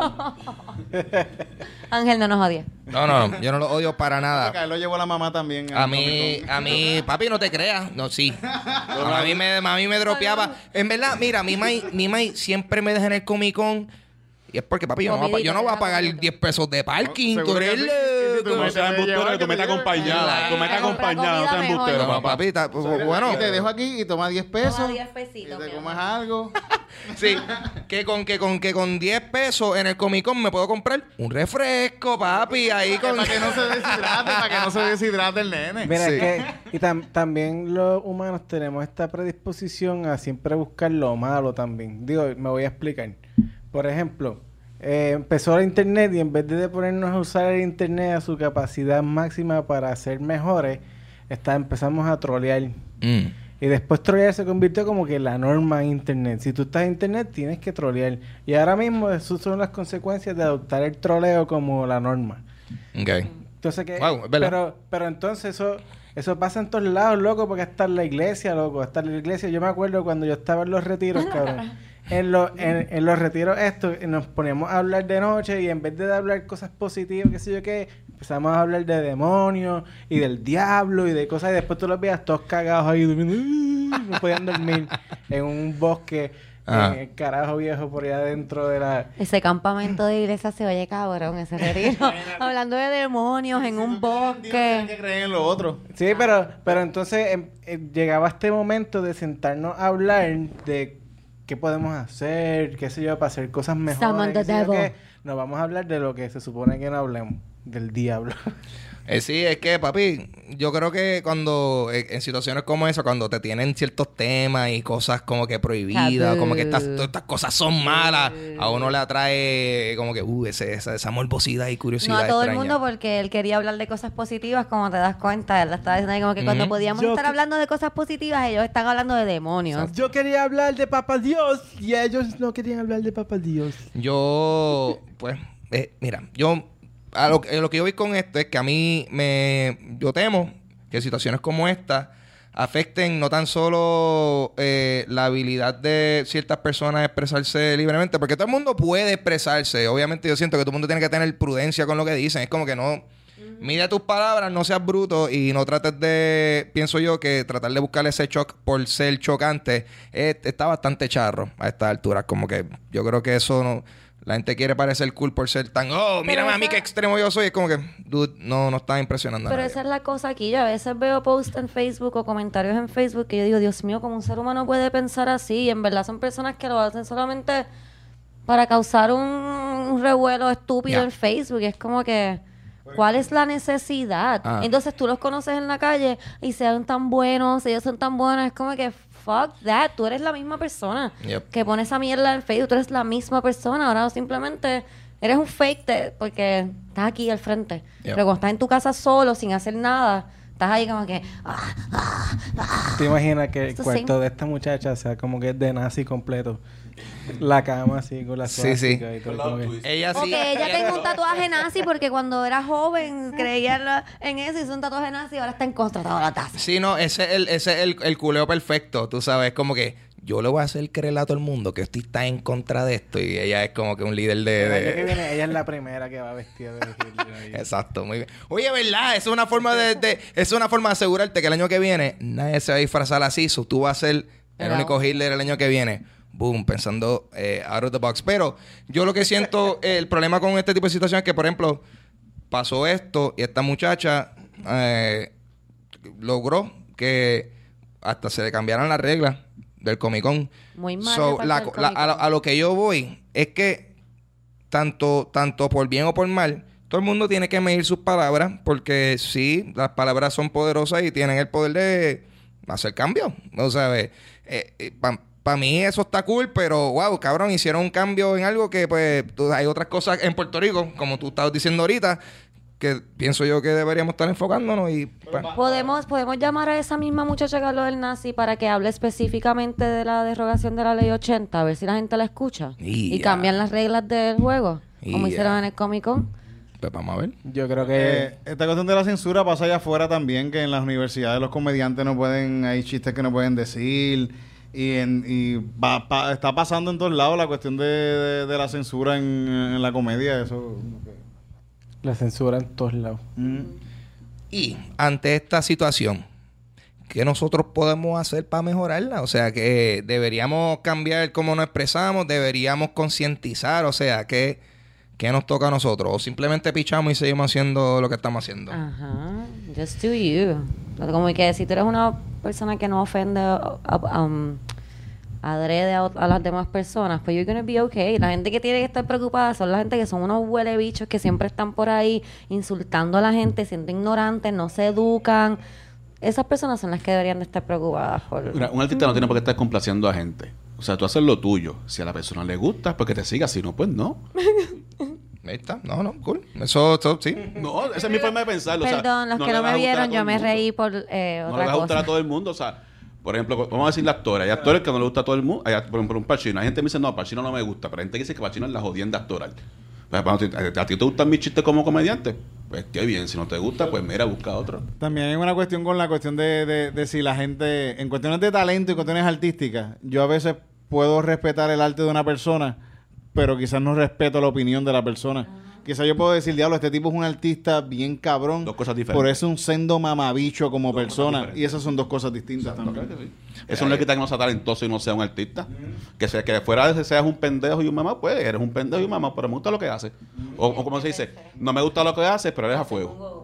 eso. Ángel, no nos odie. No, no, no. Yo no lo odio para nada. Acá él lo llevó la mamá también. A al mí, Comic-Con. a mí, papi, no te creas. No, sí. A mí me, a mí me dropeaba. En verdad, mira, mi mai, mi mai siempre me deja en el Comic Con. Y es porque, papi, yo no, voy a, pa- yo no voy a pagar diez pesos de parking. No, Tú seguro eres que sí. Sí, sí, tú loco. No me- seas embustero, que tú me estás acompañada. Tú me estás A comprar acompañada, no comida seas mejor. embustero, Pero, papá. papi, ta- bueno. Y te dejo aquí y toma diez pesos. Toma diez Y pesitos, te mi comes amor. algo. Sí, que con, que con que con diez pesos en el Comic Con me puedo comprar un refresco, papi, ahí con... Para que no se deshidrate, para que no se deshidrate el nene. Mira, Sí. es que y tam- también los humanos tenemos esta predisposición a siempre buscar lo malo también. Digo, me voy a explicar. Por ejemplo, eh, empezó el internet y en vez de ponernos a usar el internet a su capacidad máxima para ser mejores, está, empezamos a trolear. Mm. Y después trolear se convirtió como que la norma en internet. Si tú estás en internet, tienes que trolear. Y ahora mismo esas son las consecuencias de adoptar el troleo como la norma. Ok. Entonces que Wow, es verdad. pero pero entonces eso eso pasa en todos lados, loco, porque hasta en la iglesia, loco, hasta en la iglesia. Yo me acuerdo cuando yo estaba en los retiros, cabrón. En los en, en los retiros estos nos poníamos a hablar de noche y en vez de hablar cosas positivas, qué sé yo qué, empezamos a hablar de demonios y del diablo y de cosas y después tú los veías todos cagados ahí durmiendo, ¡uh! No podían dormir en un bosque Ajá. en el carajo viejo por allá dentro de la... Ese campamento de iglesia se oye cabrón, ese retiro. Hablando de demonios en un Tienes bosque. que creer en lo otro. Sí, pero, pero entonces em, eh, llegaba este momento de sentarnos a hablar de qué podemos hacer, qué sé yo, para hacer cosas mejores. Summon the qué sé yo devil. qué. Nos vamos a hablar de lo que se supone que no hablemos, del diablo. Eh, sí, es que, papi, yo creo que cuando, eh, en situaciones como esa, cuando te tienen ciertos temas y cosas como que prohibidas, Tabú. como que estas, todas estas cosas son malas, a uno le atrae como que, uh, ese, esa, esa morbosidad y curiosidad No a todo extraña. el mundo porque él quería hablar de cosas positivas, como te das cuenta. Él estaba diciendo ahí como que cuando Ujú. podíamos Yo estar que- hablando de cosas positivas, ellos están hablando de demonios. Yo quería hablar de Papá Dios y ellos no querían hablar de Papá Dios. Yo, pues, eh, mira, yo, a lo, a lo que yo voy con esto es que a mí me, yo temo que situaciones como esta afecten no tan solo eh, la habilidad de ciertas personas de expresarse libremente, porque todo el mundo puede expresarse. Obviamente yo siento que todo el mundo tiene que tener prudencia con lo que dicen. Es como que no, mide tus palabras, no seas bruto y no trates de, pienso yo, que tratar de buscarle ese shock por ser chocante eh, está bastante charro a estas alturas. Como que yo creo que eso no... La gente quiere parecer cool por ser tan, oh, mírame a mí esa- qué extremo yo soy. Es como que, dude, no, no estás impresionando a Pero nadie. esa es la cosa aquí. Yo a veces veo posts en Facebook o comentarios en Facebook que yo digo, Dios mío, ¿cómo un ser humano puede pensar así? Y en verdad son personas que lo hacen solamente para causar un, un revuelo estúpido Ya. en Facebook. Y es como que, ¿cuál es la necesidad? Ah. Entonces tú los conoces en la calle y sean tan buenos, ellos son tan buenos. Es como que, fuck that. Tú eres la misma persona Yep. que pone esa mierda en Facebook. Tú eres la misma persona. Ahora simplemente eres un fake de- porque estás aquí al frente. Yep. Pero cuando estás en tu casa solo, sin hacer nada, estás ahí como que... ah, ¿Te imaginas que el Esto cuarto sí. de esta muchacha sea como que es de nazi completo? La cama así con la Sí, sí. suástica y todo, como que- Ella O sí. que ella tenga un tatuaje nazi porque cuando era joven creía en, la- en eso, hizo un tatuaje nazi y ahora está en contra de la taza. Sí, no, ese es el, ese es el, el culeo perfecto, tú sabes, como que yo le voy a hacer creer a todo el mundo que estoy tan en contra de esto y ella es como que un líder de... El año de- que viene, ella es la primera que va vestida de Hitler. ahí. Exacto, muy bien. Oye, ¿verdad? Eso es una forma de, de- es una forma de asegurarte que el año que viene nadie se va a disfrazar así, so tú vas a ser el Pero- único Hitler el año que viene. Boom, pensando eh, out of the box. Pero yo lo que siento, eh, el problema con este tipo de situaciones es que, por ejemplo, pasó esto y esta muchacha eh, logró que hasta se le cambiaran las reglas del Comic Con. Muy mal So, de parte la- del la- Comic a, lo, Con. a lo que yo voy es que tanto, tanto por bien o por mal, todo el mundo tiene que medir sus palabras porque sí, las palabras son poderosas y tienen el poder de hacer cambios. O sea, eh, eh, para mí eso está cool, pero wow, cabrón, hicieron un cambio en algo que pues tú- hay otras cosas en Puerto Rico, como tú estabas diciendo ahorita, que pienso yo que deberíamos estar enfocándonos y pues, Podemos, podemos llamar a esa misma muchacha que habló del nazi para que hable específicamente de la derogación de la ley ochenta, a ver si la gente la escucha. Y Y ya. cambian las reglas del juego, Y como ya. hicieron en el Comic Con. pues vamos a ver. Yo creo que... Eh, esta cuestión de la censura pasa allá afuera también, que en las universidades los comediantes no pueden, hay chistes que no pueden decir, y, en, y va- pa- está pasando en todos lados la cuestión de, de- de la censura en, en la comedia, eso... La censura en todos lados. Mm. Y ante esta situación, ¿qué nosotros podemos hacer para mejorarla? O sea, que deberíamos cambiar cómo nos expresamos, deberíamos concientizar, o sea, ¿qué, qué nos toca a nosotros? O simplemente pichamos y seguimos haciendo lo que estamos haciendo. Ajá, just do you. Como que si tú eres una persona que no ofende uh, um, adrede a, a las demás personas, pues you're gonna be okay. La gente que tiene que estar preocupada son la gente que son unos huele bichos que siempre están por ahí insultando a la gente, siendo ignorantes, no se educan. Esas personas son las que deberían de estar preocupadas por... Mira, un artista no tiene por qué estar complaciendo a gente. O sea, tú haces lo tuyo. Si a la persona le gusta, pues que te siga. Si no, pues no. Ahí está. No, no, cool. Eso, eso sí. No, esa es mi forma de pensarlo. O sea, Perdón, los que le no vas me a gustar a vieron, todo yo el me mundo. reí por eh, No le otra vas a gustar cosa. a todo el mundo. O sea, por ejemplo, vamos a decir la actora. Hay actores que no le gusta a todo el mundo. Hay, por ejemplo, un Pacino. Hay gente que me dice, no, Pacino no me gusta. Pero hay gente que dice que Pacino es la jodienda actoral. Pues, bueno, ¿a, a ti te gustan mis chistes como comediante? Pues qué bien. Si no te gusta, pues mira, busca otro. También hay una cuestión con la cuestión de, de, de si la gente, en cuestiones de talento y cuestiones artísticas, yo a veces puedo respetar el arte de una persona, pero quizás no respeto la opinión de la persona. Quizás yo puedo decir, diablo, este tipo es un artista bien cabrón, Dos cosas diferentes. por eso es un sendo mamabicho como Dos cosas persona. diferentes. Y esas son dos cosas distintas No, también. claro que sí. Eso no le quita que no sea talentoso y no sea un artista. Que sea que fuera de seas un pendejo y un mamá, pues eres un pendejo y un mamá, pero me gusta lo que haces. O, o como se dice, no me gusta lo que haces, pero eres a fuego.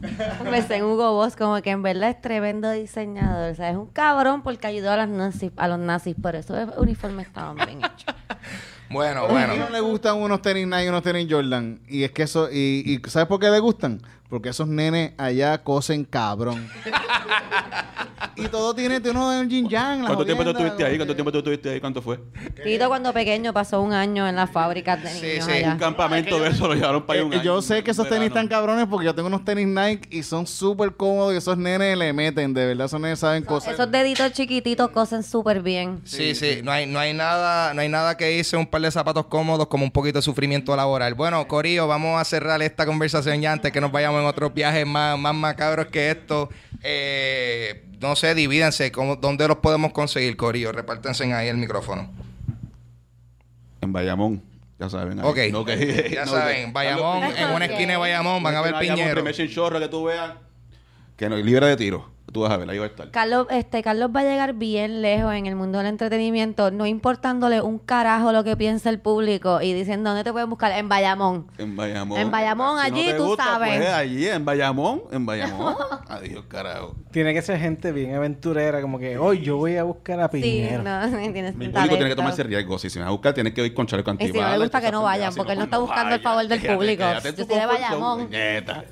Pensé en Hugo Boss, como que en verdad es tremendo diseñador. O sea, es un cabrón porque ayudó a, las nazis, a los nazis. Por eso los uniformes estaban bien hechos. Bueno, A mí bueno. no le gustan unos tenis Nike y unos tenis Jordan. Y es que eso... Y, y ¿sabes por qué le gustan? Porque esos nenes allá cosen cabrón. Y todo tiene uno de un yin yang. la ¿Cuánto tiempo tú jodienda, estuviste ahí? como ¿Cuánto que- tiempo tú estuviste ahí? ¿Cuánto fue? Tito cuando pequeño pasó un año en las fábricas de Sí, niños sí. allá. Un campamento de eso lo llevaron para allá un Eh, año. yo sé que esos tenis Verano. están cabrones porque yo tengo unos tenis Nike y son súper cómodos y esos nenes le meten. De verdad, esos nenes saben coser. Esos deditos chiquititos cosen súper bien. Sí, sí, No, hay, no hay nada, no hay nada que hice un par de zapatos cómodos como un poquito de sufrimiento laboral. Bueno, Corillo, vamos a cerrar esta conversación ya antes que nos vayamos en otros viajes más, más macabros que esto. Eh, no sé, divídense. ¿Cómo, ¿Dónde los podemos conseguir, Corillo? Repártense ahí el micrófono. En Bayamón. Ya saben. ahí. Ok. No, que- Ya no, saben, que- Bayamón, Carlos en una esquina de Bayamón van a ver Bayamón, piñeros. primer chinchorro que tú veas. Que no, libre de tiro. Tú vas a ver, ahí va a estar. Carlos, este, Carlos va a llegar bien lejos en el mundo del entretenimiento, no importándole un carajo lo que piensa el público y diciendo dónde te pueden buscar en Bayamón. En Bayamón. En Bayamón, Si no allí te tú gusta, sabes. Pues allí, en Bayamón. En Bayamón. Adiós, carajo. Tiene que ser gente bien aventurera, como que hoy yo voy a buscar a Sí, Piñero. no, tienes Mi un público tiene que talento. tomarse riesgo. Si se me va a buscar, tiene que ir con chaleco Y si no antibalas. le gusta que todas no esas vayan, pendejadas, porque él no pues, está buscando el vaya. favor del Quédate, público. quédate en Yo tu soy de confort zone, Bayamón. puñeta.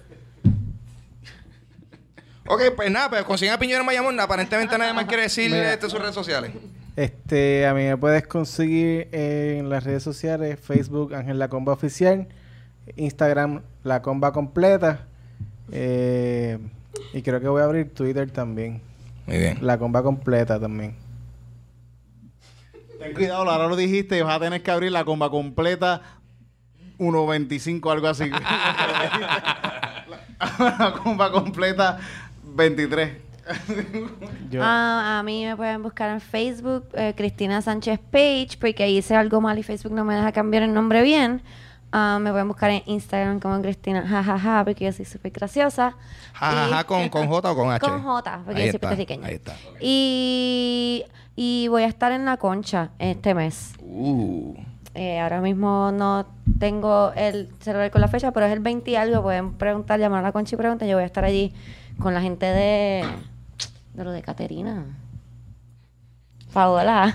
Ok, pues nada, pues consiguen a Piñero en Bayamón. Aparentemente nadie más quiere decirle Mira. este, sus redes sociales. Este, a mí me puedes conseguir en las redes sociales, Facebook Ángel La Comba Oficial, Instagram La Comba Completa, eh, y creo que voy a abrir Twitter también, Muy bien. La Comba Completa también. Ten cuidado, ahora lo dijiste y vas a tener que abrir la comba completa uno veinticinco, algo así. La comba completa veintitrés. Yo, Ah, a mí me pueden buscar en Facebook, eh, Cristina Sánchez Page, porque hice algo mal y Facebook no me deja cambiar el nombre bien. Ah, me pueden buscar en Instagram como Cristina jajaja, porque yo soy súper graciosa. Ja, ja, Y- ja, con, con J o con H. Con J, porque Ahí yo soy está, puertorriqueña. Ahí está. Y, y voy a estar en La Concha este mes. Uh. Eh, ahora mismo no tengo el celular con la fecha, pero es el veinte y algo. Pueden preguntar, llamar a La Concha y preguntar. Yo voy a estar allí con la gente de, de lo de Caterina. Paola.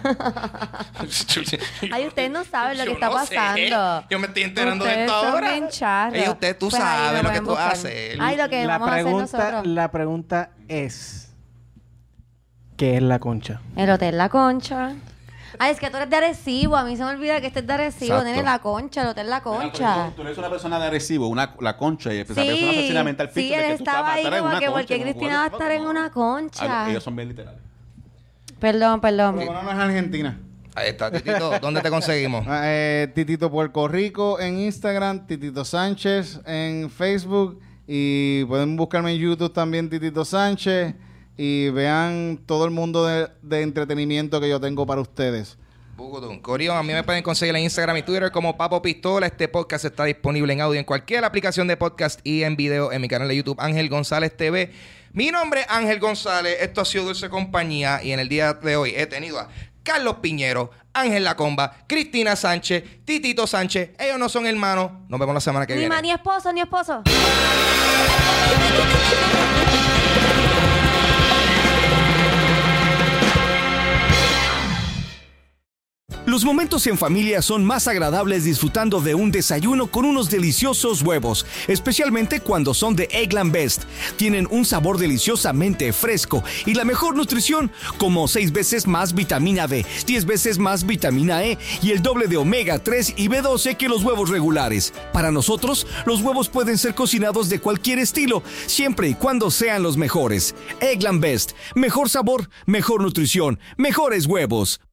Ay, ustedes no saben lo que Yo está no sé. pasando. Yo me estoy enterando de Ustedes esto son ahora. bien charros. Ey, usted, tú Pues ahí sabes me lo que pueden tú buscar. haces. Ay, lo que la vamos a hacer pregunta, nosotros. la pregunta es, ¿qué es La Concha? El Hotel La Concha. Ay, es que tú eres de Arecibo. A mí se me olvida que este es de Arecibo. Exacto. Tiene La Concha, el Hotel La Concha. Tú eres una persona de Arecibo, una, la concha, y esa persona Sí, fascina mental sí, picture él que tú estaba vas a ahí estar en como una que concha, porque no, Cristina bueno, va a estar en una concha. Ah, ellos son bien literales. Perdón, perdón. Pero no es Argentina. Ahí está, Titito. ¿Dónde te conseguimos? Ah, eh, Titito Puerto Rico en Instagram, Titito Sánchez en Facebook y pueden buscarme en YouTube también Titito Sánchez y vean todo el mundo de, de entretenimiento que yo tengo para ustedes. Bugutum. Corillo, a mí me pueden conseguir en Instagram y Twitter como Papo Pistola. Este podcast está disponible en audio en cualquier aplicación de podcast y en video en mi canal de YouTube Ángel González T V. Mi nombre es Ángel González. Esto ha sido Dulce Compañía y en el día de hoy he tenido a Carlos Piñero, Ángel La Comba, Cristina Sánchez, Titito Sánchez. Ellos no son hermanos. Nos vemos la semana que Ni viene. ma, ni esposo, ni esposo. Los momentos en familia son más agradables disfrutando de un desayuno con unos deliciosos huevos, especialmente cuando son de Eggland Best. Tienen un sabor deliciosamente fresco y la mejor nutrición, como seis veces más vitamina D, diez veces más vitamina E y el doble de omega tres y B doce que los huevos regulares. Para nosotros, los huevos pueden ser cocinados de cualquier estilo, siempre y cuando sean los mejores. Eggland Best, mejor sabor, mejor nutrición, mejores huevos.